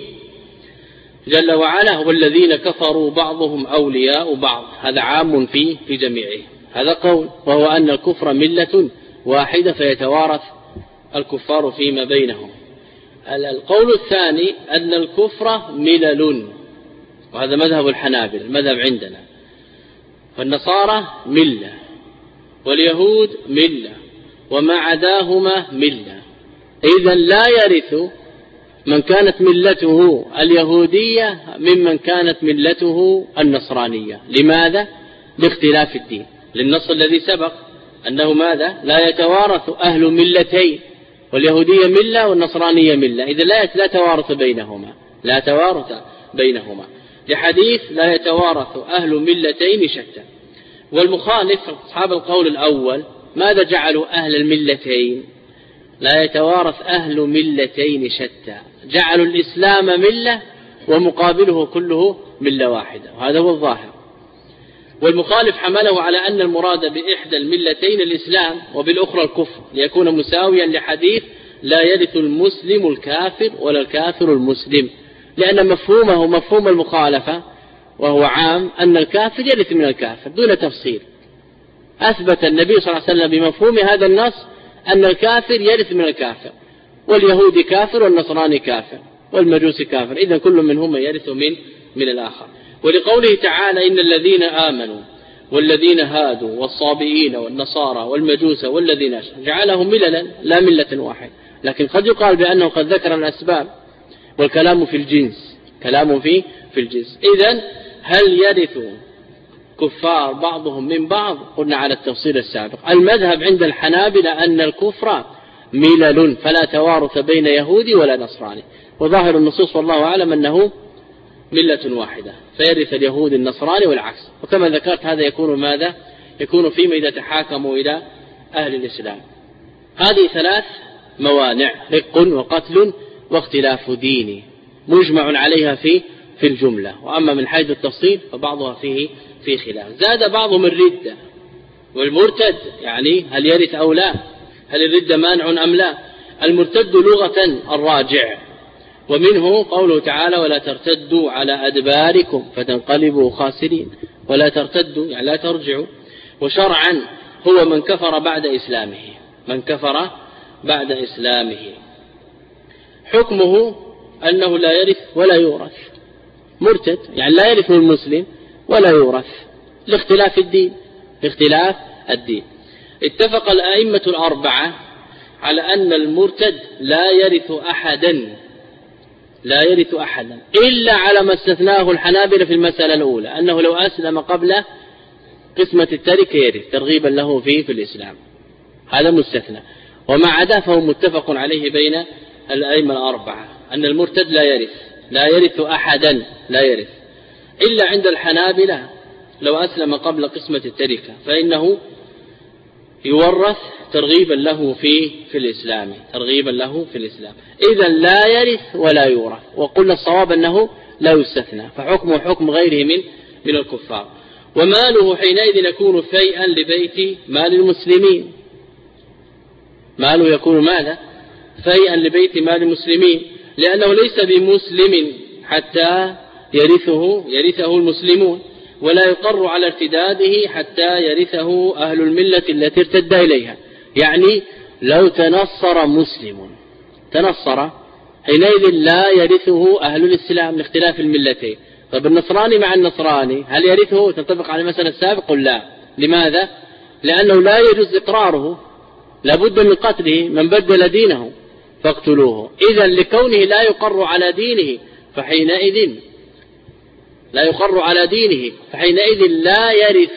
جل وعلا: والذين كفروا بعضهم أولياء بعض، هذا عام في في جميعه. هذا قول، وهو أن الكفر ملة واحدة فيتوارث الكفار فيما بينهم. القول الثاني أن الكفر ملل، وهذا مذهب الحنابل، المذهب عندنا. فالنصارى ملة، واليهود ملة، وما عداهما ملة. إذن لا يرث من كانت ملته اليهودية ممن كانت ملته النصرانية. لماذا؟ لاختلاف الدين، للنص الذي سبق أنه ماذا؟ لا يتوارث أهل ملتين، واليهودية ملة والنصرانية ملة، إذا لا توارث بينهما، لا توارث بينهما، لحديث: لا يتوارث أهل ملتين شتى. والمخالف أصحاب القول الأول ماذا جعلوا أهل الملتين؟ لا يتوارث أهل ملتين شتى، جعلوا الإسلام ملة ومقابله كله ملة واحدة، وهذا هو الظاهر. والمخالف حمله على أن المراد بإحدى الملتين الإسلام وبالأخرى الكفر، ليكون مساويا لحديث: لا يرث المسلم الكافر ولا الكافر المسلم، لأن مفهومه مفهوم المخالفة، وهو عام، أن الكافر يرث من الكافر دون تفصيل. أثبت النبي صلى الله عليه وسلم بمفهوم هذا النص أن الكافر يرث من الكافر، واليهودي كافر والنصراني كافر، والمجوس كافر، إذا كل منهما يرث من من الآخر. ولقوله تعالى إن الذين آمنوا والذين هادوا والصابئين والنصارى والمجوس والذين أشركوا جعلهم مللا لا ملة واحد، لكن قد يقال بأنه قد ذكر الأسباب، والكلام في الجنس، كلام في في الجنس. إذن هل يرث كفار بعضهم من بعض؟ قلنا على التفصيل السابق. المذهب عند الحنابلة أن الكفر ملل، فلا توارث بين يهودي ولا نصراني، وظاهر النصوص والله أعلم أنه ملة واحدة، فيرث اليهود النصراني والعكس. وكما ذكرت هذا يكون ماذا؟ يكون فيما إذا تحاكموا إلى أهل الإسلام. هذه ثلاث موانع: رق وقتل واختلاف ديني، مجمع عليها في في الجملة. وأما من حيث التفصيل فبعضها فيه في خلاف. زاد بعضهم الردة والمرتد، يعني هل يرث أو لا؟ هل الردة مانع أم لا؟ المرتد لغة الراجع، ومنه قوله تعالى ولا ترتدوا على أدباركم فتنقلبوا خاسرين، ولا ترتدوا يعني لا ترجعوا. وشرعا هو من كفر بعد إسلامه، من كفر بعد إسلامه. حكمه أنه لا يرث ولا يورث، مرتد يعني لا يرث المسلم ولا يورث لاختلاف الدين، لاختلاف الدين. اتفق الأئمة الأربعة على أن المرتد لا يرث أحدا، لا يرث أحدا إلا على ما استثناه الحنابلة في المسألة الأولى، أنه لو أسلم قبل قسمة التركة يرث ترغيبا له فيه في الإسلام، هذا مستثنى. وما عدا فهو متفق عليه بين الأئمة الأربعة أن المرتد لا يرث، لا يرث أحدا، لا يرث إلا عند الحنابلة لو أسلم قبل قسمة التركة فإنه يورث ترغيبا له في في الإسلام، ترغيبا له في الإسلام. إذا لا يرث ولا يورث، وقلنا الصواب أنه لا يستثنى، فحكمه حكم غيره من من الكفار. وماله حينئذ يكون فيئا لبيت مال المسلمين، ماله يكون ماذا؟ فيئا لبيت مال المسلمين، لأنه ليس بمسلم حتى يرثه يرثه المسلمون، ولا يقر على ارتداده حتى يرثه أهل الملة التي ارتد إليها. يعني لو تنصر مسلم تنصر حينئذ لا يرثه أهل الإسلام لاختلاف الملتين. طيب النصراني مع النصراني هل يرثه؟ تنطبق على المسألة السابقة؟ قل لا. لماذا؟ لأنه لا يجوز إقراره، لابد من قتله، من بدل دينه فاقتلوه. إذن لكونه لا يقر على دينه فحينئذ لا يقر على دينه فحينئذ لا يرث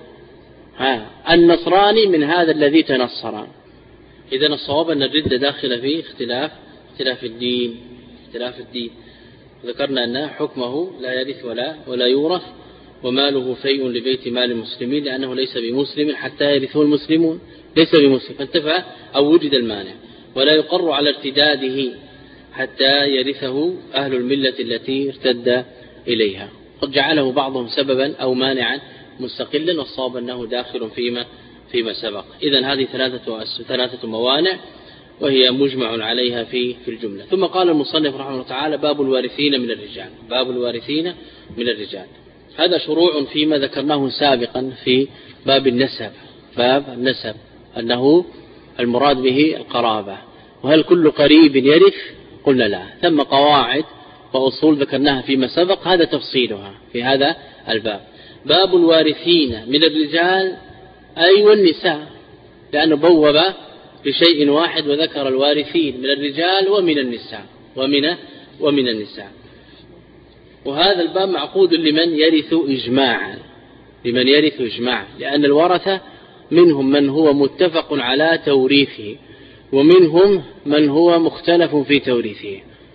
ها النصراني من هذا الذي تنصر. إذن الصواب أن الردة داخلة في اختلاف اختلاف الدين، اختلاف الدين. ذكرنا أن حكمه لا يرث ولا ولا يورث، وماله فيء لبيت مال المسلمين لأنه ليس بمسلم حتى يرثه المسلمون، ليس بمسلم فانتفى أو وجد المانع. ولا يقر على ارتداده حتى يرثه أهل الملة التي ارتد إليها. قد جعله بعضهم سببا أو مانعا مستقلا، والصواب أنه داخل فيما فيما سبق. إذن هذه ثلاثة ثلاثة موانع وهي مجمع عليها في في الجملة. ثم قال المصنف رحمه الله تعالى باب الوارثين من الرجال، باب الوارثين من الرجال. هذا شروع فيما ذكرناه سابقا في باب النسب، باب النسب أنه المراد به القرابة. وهل كل قريب يرث؟ قلنا لا، ثم قواعد وأصول ذكرناها فيما سبق، هذا تفصيلها في هذا الباب. باب الوارثين من الرجال أي والنساء، لأنه بوب بشيء واحد وذكر الوارثين من الرجال ومن النساء ومن ومن النساء. وهذا الباب معقود لمن يرث إجماعا، لمن يرث إجماعا، لأن الورثة منهم من هو متفق على توريثه ومنهم من هو مختلف في توريثه.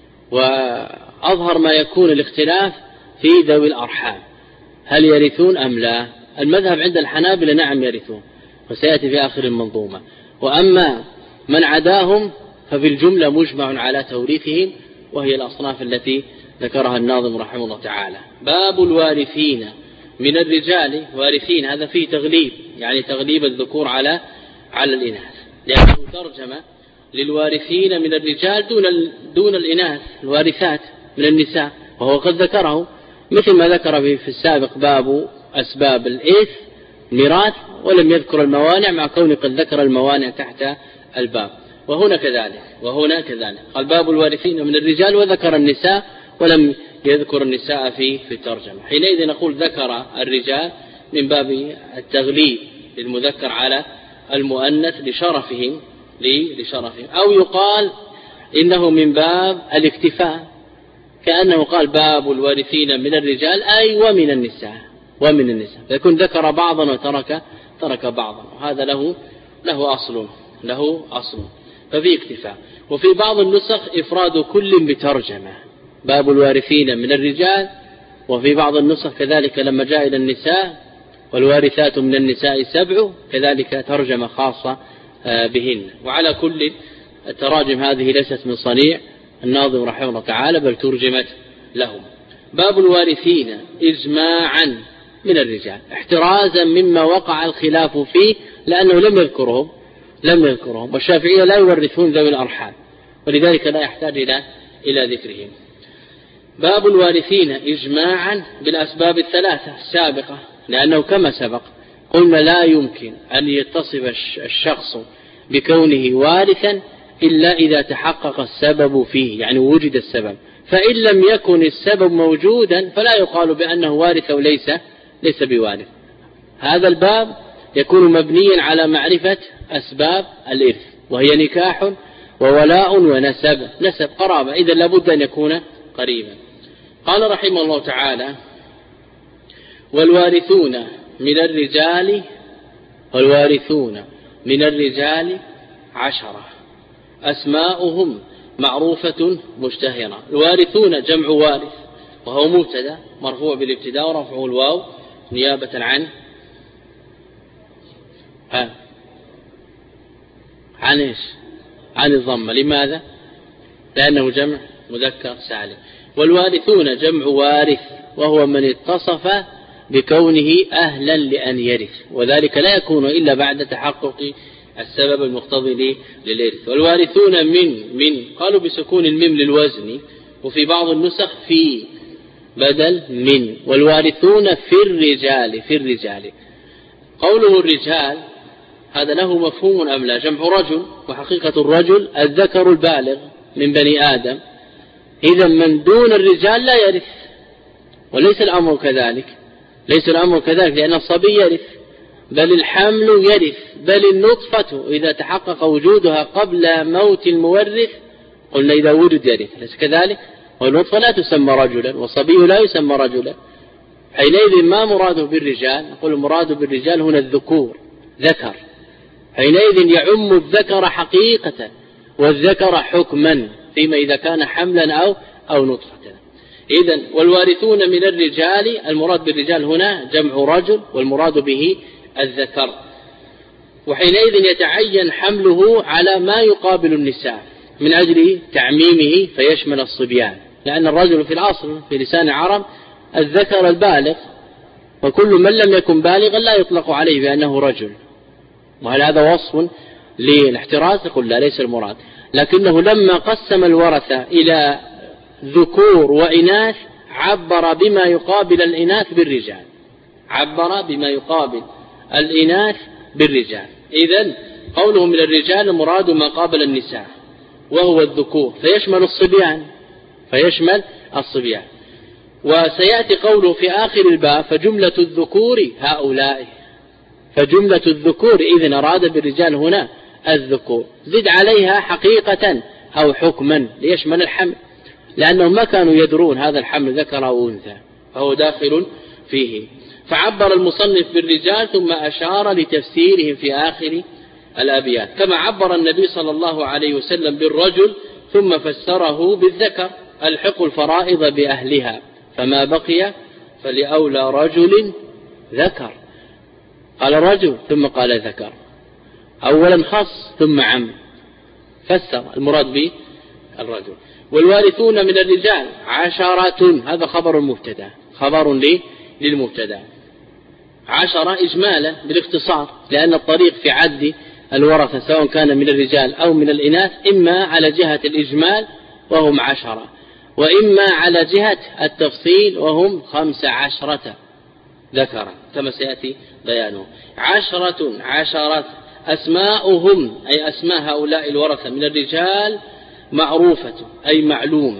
وأظهر ما يكون الاختلاف في ذوي الأرحام، هل يرثون أم لا؟ المذهب عند الحنابلة نعم يرثون، وسيأتي في آخر المنظومة. وأما من عداهم ففي الجملة مجمع على توريثهم، وهي الأصناف التي ذكرها الناظم رحمه الله تعالى. باب الوارثين من الرجال، وارثين هذا فيه تغليب، يعني تغليب الذكور على على الإناث، لأنه ترجم للوارثين من الرجال دون دون الإناث الوارثات من النساء، وهو قد ذكره مثل ما ذكر في السابق باب أسباب الإرث ميراث، ولم يذكر الموانع مع كونه قد ذكر الموانع تحت الباب. وهنا كذلك وهنا كذلك قال باب الوارثين من الرجال وذكر النساء ولم يذكر النساء في في الترجمة. حينئذ نقول ذكر الرجال من باب التغليب للمذكر على المؤنث لشرفهم لشرفهم أو يقال إنه من باب الاكتفاء كأنه قال باب الوارثين من الرجال أي ومن النساء ومن النساء فيكون ذكر بعضا وترك ترك بعضا وهذا له له أصل له أصل ففي اكتفاء. وفي بعض النسخ إفراد كل بترجمة باب الوارثين من الرجال وفي بعض النسخ كذلك لما جاء إلى النساء والوارثات من النساء سبع كذلك ترجمة خاصة بهن. وعلى كل التراجم هذه ليست من صنيع الناظم رحمه الله تعالى بل ترجمت لهم. باب الوارثين إجماعا من الرجال احترازا مما وقع الخلاف فيه لأنه لم يذكرهم لم يذكرهم والشافعية لا يورثون ذوي الأرحام ولذلك لا يحتاج إلى إلى ذكرهم. باب الوارثين إجماعا بالأسباب الثلاثة السابقة لأنه كما سبق قلنا لا يمكن أن يتصف الشخص بكونه وارثا إلا إذا تحقق السبب فيه يعني وجد السبب فإن لم يكن السبب موجودا فلا يقال بأنه وارث وليس ليس بوارث. هذا الباب يكون مبنيا على معرفة أسباب الإرث وهي نكاح وولاء ونسب نسب قرابة إذا لابد أن يكون قريبا. قال رحمه الله تعالى والوارثون من الرجال والوارثون من الرجال عشرة أسماؤهم معروفة مشتهرة. الوارثون جمع وارث وهو مبتدا مرفوع بالابتداء ورفعه الواو نيابة عن ها عن إيش عن الضمة. لماذا؟ لأنه جمع مذكر سالم. والوارثون جمع وارث وهو من اتصف بكونه أهلا لأن يرث وذلك لا يكون إلا بعد تحقق السبب المقتضي للإرث. والوارثون من من قالوا بسكون الميم للوزن وفي بعض النسخ في بدل من. والوارثون في الرجال في الرجال قوله الرجال هذا له مفهوم أم لا؟ جمع رجل وحقيقة الرجل الذكر البالغ من بني آدم إذا من دون الرجال لا يرث وليس الأمر كذلك ليس الأمر كذلك لأن الصبي يرث بل الحمل يرث بل النطفة إذا تحقق وجودها قبل موت المورث قلنا إذا وجد يرث ليس كذلك. والنطفة لا تسمى رجلا والصبي لا يسمى رجلا حينئذ ما مراده بالرجال نقول المراد بالرجال هنا الذكور ذكر حينئذ يعم الذكر حقيقة والذكر حكما فيما إذا كان حملا أو أو نطفة. إذن والوارثون من الرجال المراد بالرجال هنا جمع رجل والمراد به الذكر وحينئذ يتعين حمله على ما يقابل النساء من أجل تعميمه فيشمل الصبيان لأن الرجل في الأصل في لسان العرب الذكر البالغ وكل من لم يكن بالغا لا يطلق عليه بأنه رجل وهل هذا وصف للاحتراز؟ يقول لا ليس المراد لكنه لما قسم الورثة إلى ذكور وإناث عبر بما يقابل الإناث بالرجال عبر بما يقابل الإناث بالرجال. إذن قوله من الرجال المراد ما قابل النساء وهو الذكور فيشمل الصبيان فيشمل الصبيان. وسيأتي قوله في آخر الباب فجملة الذكور هؤلاء فجملة الذكور إذن أراد بالرجال هنا الذكور زد عليها حقيقة أو حكما ليشمل الحمل لأنهم ما كانوا يدرون هذا الحمل ذكر أو أنثى فهو داخل فيه. فعبر المصنف بالرجال ثم أشار لتفسيرهم في آخر الأبيات كما عبر النبي صلى الله عليه وسلم بالرجل ثم فسره بالذكر الحق الفرائض بأهلها فما بقي فلأولى رجل ذكر قال رجل ثم قال ذكر أولا خص ثم عم فسر المراد به الرجل. والوارثون من الرجال عشرة هذا خبر المبتدا خبر لي للمبتدا عشرة إجمالا بالاختصار لأن الطريق في عد الورثة سواء كان من الرجال أو من الإناث إما على جهة الإجمال وهم عشرة وإما على جهة التفصيل وهم خمس عشرة ذكرا كما سيأتي بيانه. عشرة عشرة أسماؤهم أي أسماء هؤلاء الورثة من الرجال معروفة أي معلومة،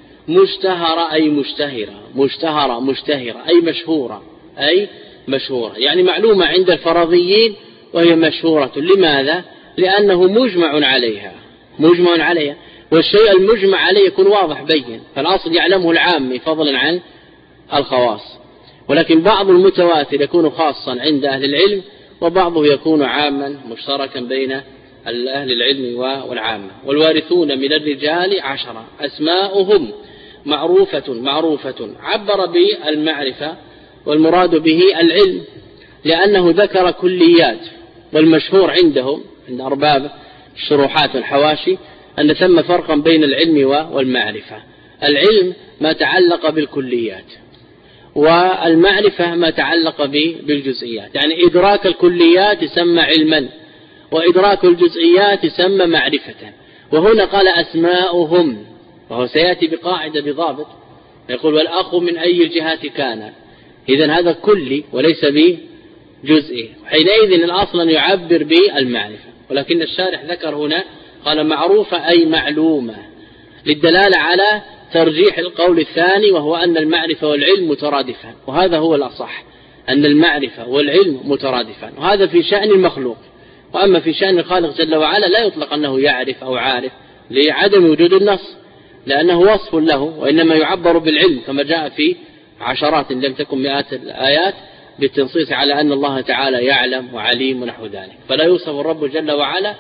مشتهرة أي مشتهرة، مشتهرة مشتهرة أي مشهورة أي مشهورة، يعني معلومة عند الفرضيين وهي مشهورة. لماذا؟ لأنه مجمع عليها، مجمع عليها، والشيء المجمع عليه يكون واضح بين، فالأصل يعلمه العام فضلا عن الخواص. ولكن بعض المتواتر يكون خاصا عند أهل العلم، وبعضه يكون عاما مشتركا بين أهل العلم والعامة. والوارثون من الرجال عشرة أسماؤهم معروفة، معروفة عبر بالمعرفة والمراد به العلم، لأنه ذكر كليات، والمشهور عندهم عند أرباب الشروحات والحواشي أن ثم فرقا بين العلم والمعرفة. العلم ما تعلق بالكليات، والمعرفة ما تعلق بالجزئيات، يعني إدراك الكليات يسمى علما، وإدراك الجزئيات يسمى معرفة. وهنا قال أسماؤهم، وهو سيأتي بقاعدة بضابط يقول والأخ من أي الجهات كان، إذن هذا كلي وليس بجزئي، حينئذ الأصل أن يعبر بالمعرفة. ولكن الشارح ذكر هنا قال معروفة أي معلومة، للدلالة على ترجيح القول الثاني، وهو أن المعرفة والعلم مترادفان، وهذا هو الأصح، أن المعرفة والعلم مترادفان، وهذا في شأن المخلوق. وأما في شأن الخالق جل وعلا لا يطلق أنه يعرف أو عارف لعدم وجود النص، لأنه وصف له، وإنما يعبر بالعلم كما جاء في عشرات لم تكن مئات الآيات بالتنصيص على أن الله تعالى يعلم وعليم ونحو ذلك. فلا يوصف الرب جل وعلا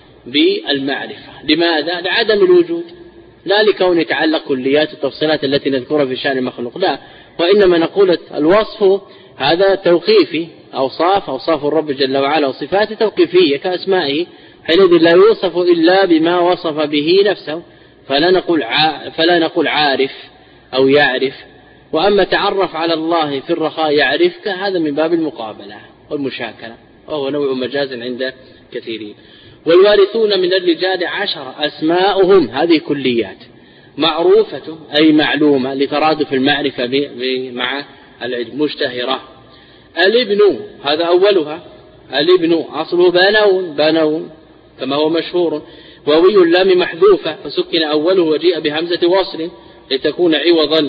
بالمعرفة. لماذا؟ لعدم الوجود، لا لكون يتعلق كليات التفصيلات التي نذكرها في شأن المخلوق، لا، وإنما نقول الوصف هذا توقيفي، أوصاف أوصاف الرب جل وعلا وصفات توقيفية كأسمائه، حينئذ لا يوصف إلا بما وصف به نفسه، فلا نقول فلا نقول عارف أو يعرف. وأما تعرف على الله في الرخاء يعرفك، هذا من باب المقابلة والمشاكلة، وهو نوع مجاز عند كثيرين. والوارثون من الرجال عشرة أسماؤهم، هذه كليات، معروفة أي معلومة لترادف المعرفة مع العلم، مشتهرة. الابن هذا أولها، الابن أصله بنون، بنون كما هو مشهور، واوي اللام محذوفة فسكن أوله وجيء بهمزة وصل لتكون عوضا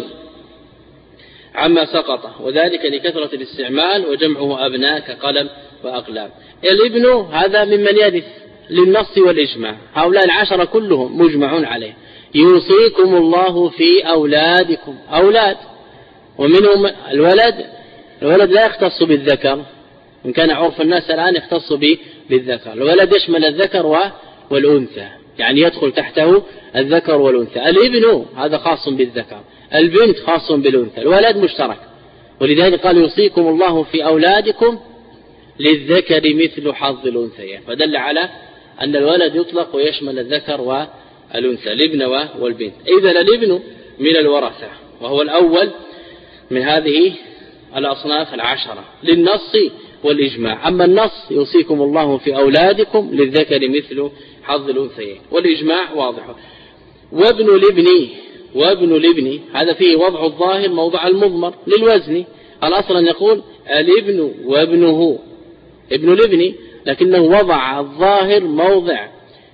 عما سقط، وذلك لكثرة الاستعمال، وجمعه أبناء كقلم وأقلام. الابن هذا ممن يرث للنص والإجماع، هؤلاء العشرة كلهم مجمعون عليه. يوصيكم الله في أولادكم، أولاد، ومنهم الولد، الولد لا يختص بالذكر، إن كان عرف الناس الآن يختص بالذكر، الولد يشمل الذكر والأنثى، يعني يدخل تحته الذكر والأنثى. الابن هذا خاص بالذكر، البنت خاص بالأنثى، الولد مشترك، ولذلك قال يوصيكم الله في أولادكم للذكر مثل حظ الأنثيين، فدل على أن الولد يطلق ويشمل الذكر والأنثى، الابن والبنت. إذن الابن من الورثة، وهو الأول من هذه الأصناف العشرة للنص والإجماع. أما النص يوصيكم الله في أولادكم للذكر مثل حظ الأنثيين، والإجماع واضح. وابن الابن، وابن الابن هذا فيه وضع الظاهر موضع المضمر للوزن، الأصل أن يقول الابن وابنه، ابن الابن، لكنه وضع الظاهر موضع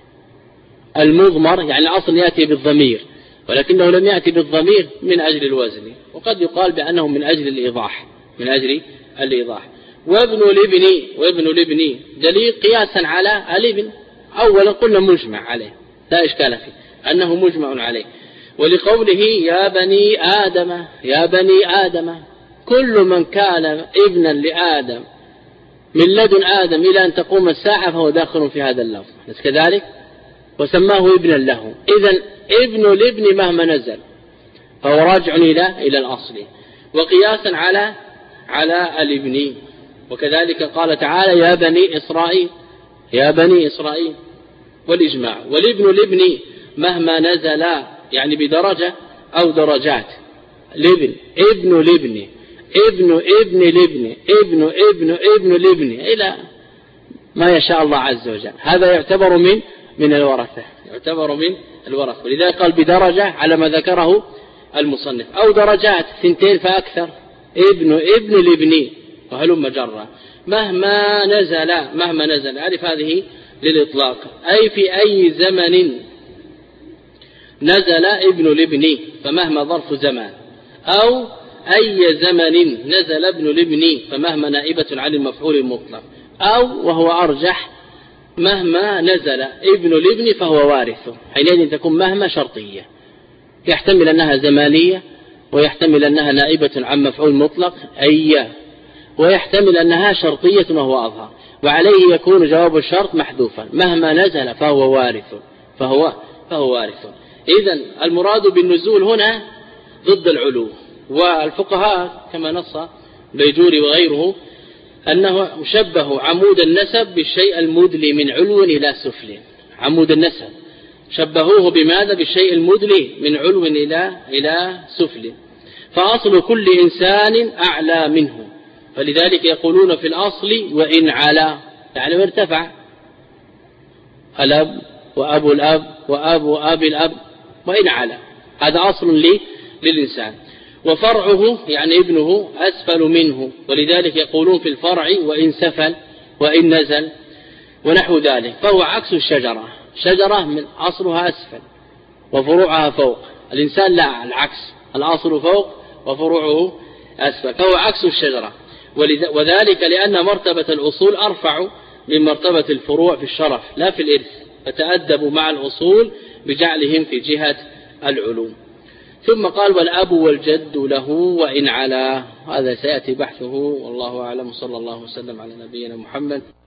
المضمر، يعني الأصل يأتي بالضمير، ولكنه لم يأتي بالضمير من أجل الوزن، وقد يقال بأنه من أجل الإيضاح، من أجل الإيضاح. وابن الابن، وابن الابن دليل قياسا على الابن، أولا قلنا مجمع عليه لا إشكال فيه أنه مجمع عليه، ولقوله يا بني آدم، يا بني آدم، كل من كان ابنا لآدم من لدن آدم إلى أن تقوم الساعة فهو داخل في هذا اللفظ، بس كذلك وسماه ابنا له. إذن ابن الابن مهما نزل فهو راجع إلى إلى الأصل، وقياسا على على الابن. وكذلك قال تعالى يا بني إسرائيل، يا بني إسرائيل، والإجماع. والابن الابن مهما نزل، يعني بدرجة أو درجات، الابن، ابن الابن، ابن ابن الابن، ابن ابن ابن الابن، إلى ما يشاء الله عز وجل. هذا يعتبر من من الورثة، يعتبر من الورثة، ولذلك قال بدرجة على ما ذكره المصنف، أو درجات ثنتين فأكثر، ابن ابن الابن، وهلم جرا. مهما نزل مهما نزل ألف هذه للإطلاق، أي في أي زمن نزل ابن الابن فمهما ظرف زمان، أو أي زمن نزل ابن الابن فمهما نائبة عن المفعول المطلق، أو وهو أرجح مهما نزل ابن الابن فهو وارث. حينئذ تكون مهما شرطية، يحتمل أنها زمانية، ويحتمل أنها نائبة عن مفعول مطلق أي، ويحتمل أنها شرطية وهو أظهر، وعليه يكون جواب الشرط محذوفا. مهما نزل فهو وارث فهو فهو وارث. إذن المراد بالنزول هنا ضد العلو، والفقهاء كما نص بيجوري وغيره أنه شبه عمود النسب بالشيء المدلي من علو إلى سفل. عمود النسب شبهوه بماذا؟ بالشيء المدلي من علو إلى إلى سفل، فأصل كل إنسان أعلى منه، فلذلك يقولون في الأصل وإن على، يعني ارتفع الأب وأبو الأب وأب وأب الأب وإن على، هذا أصل لي للإنسان. وفرعه يعني ابنه أسفل منه، ولذلك يقولون في الفرع وإن سفل وإن نزل ونحو ذلك، فهو عكس الشجرة. شجرة من أصلها أسفل وفروعها فوق، الإنسان لا، العكس، الأصل فوق وفروعه أسفل، فهو عكس الشجرة. وذلك لأن مرتبة الأصول أرفع من مرتبة الفروع في الشرف لا في الإرث، فتأدبوا مع الأصول بجعلهم في جهة العلوم. ثم قال والأب والجد له وإن على، هذا سيأتي بحثه والله أعلم. صلى الله وسلم على نبينا محمد.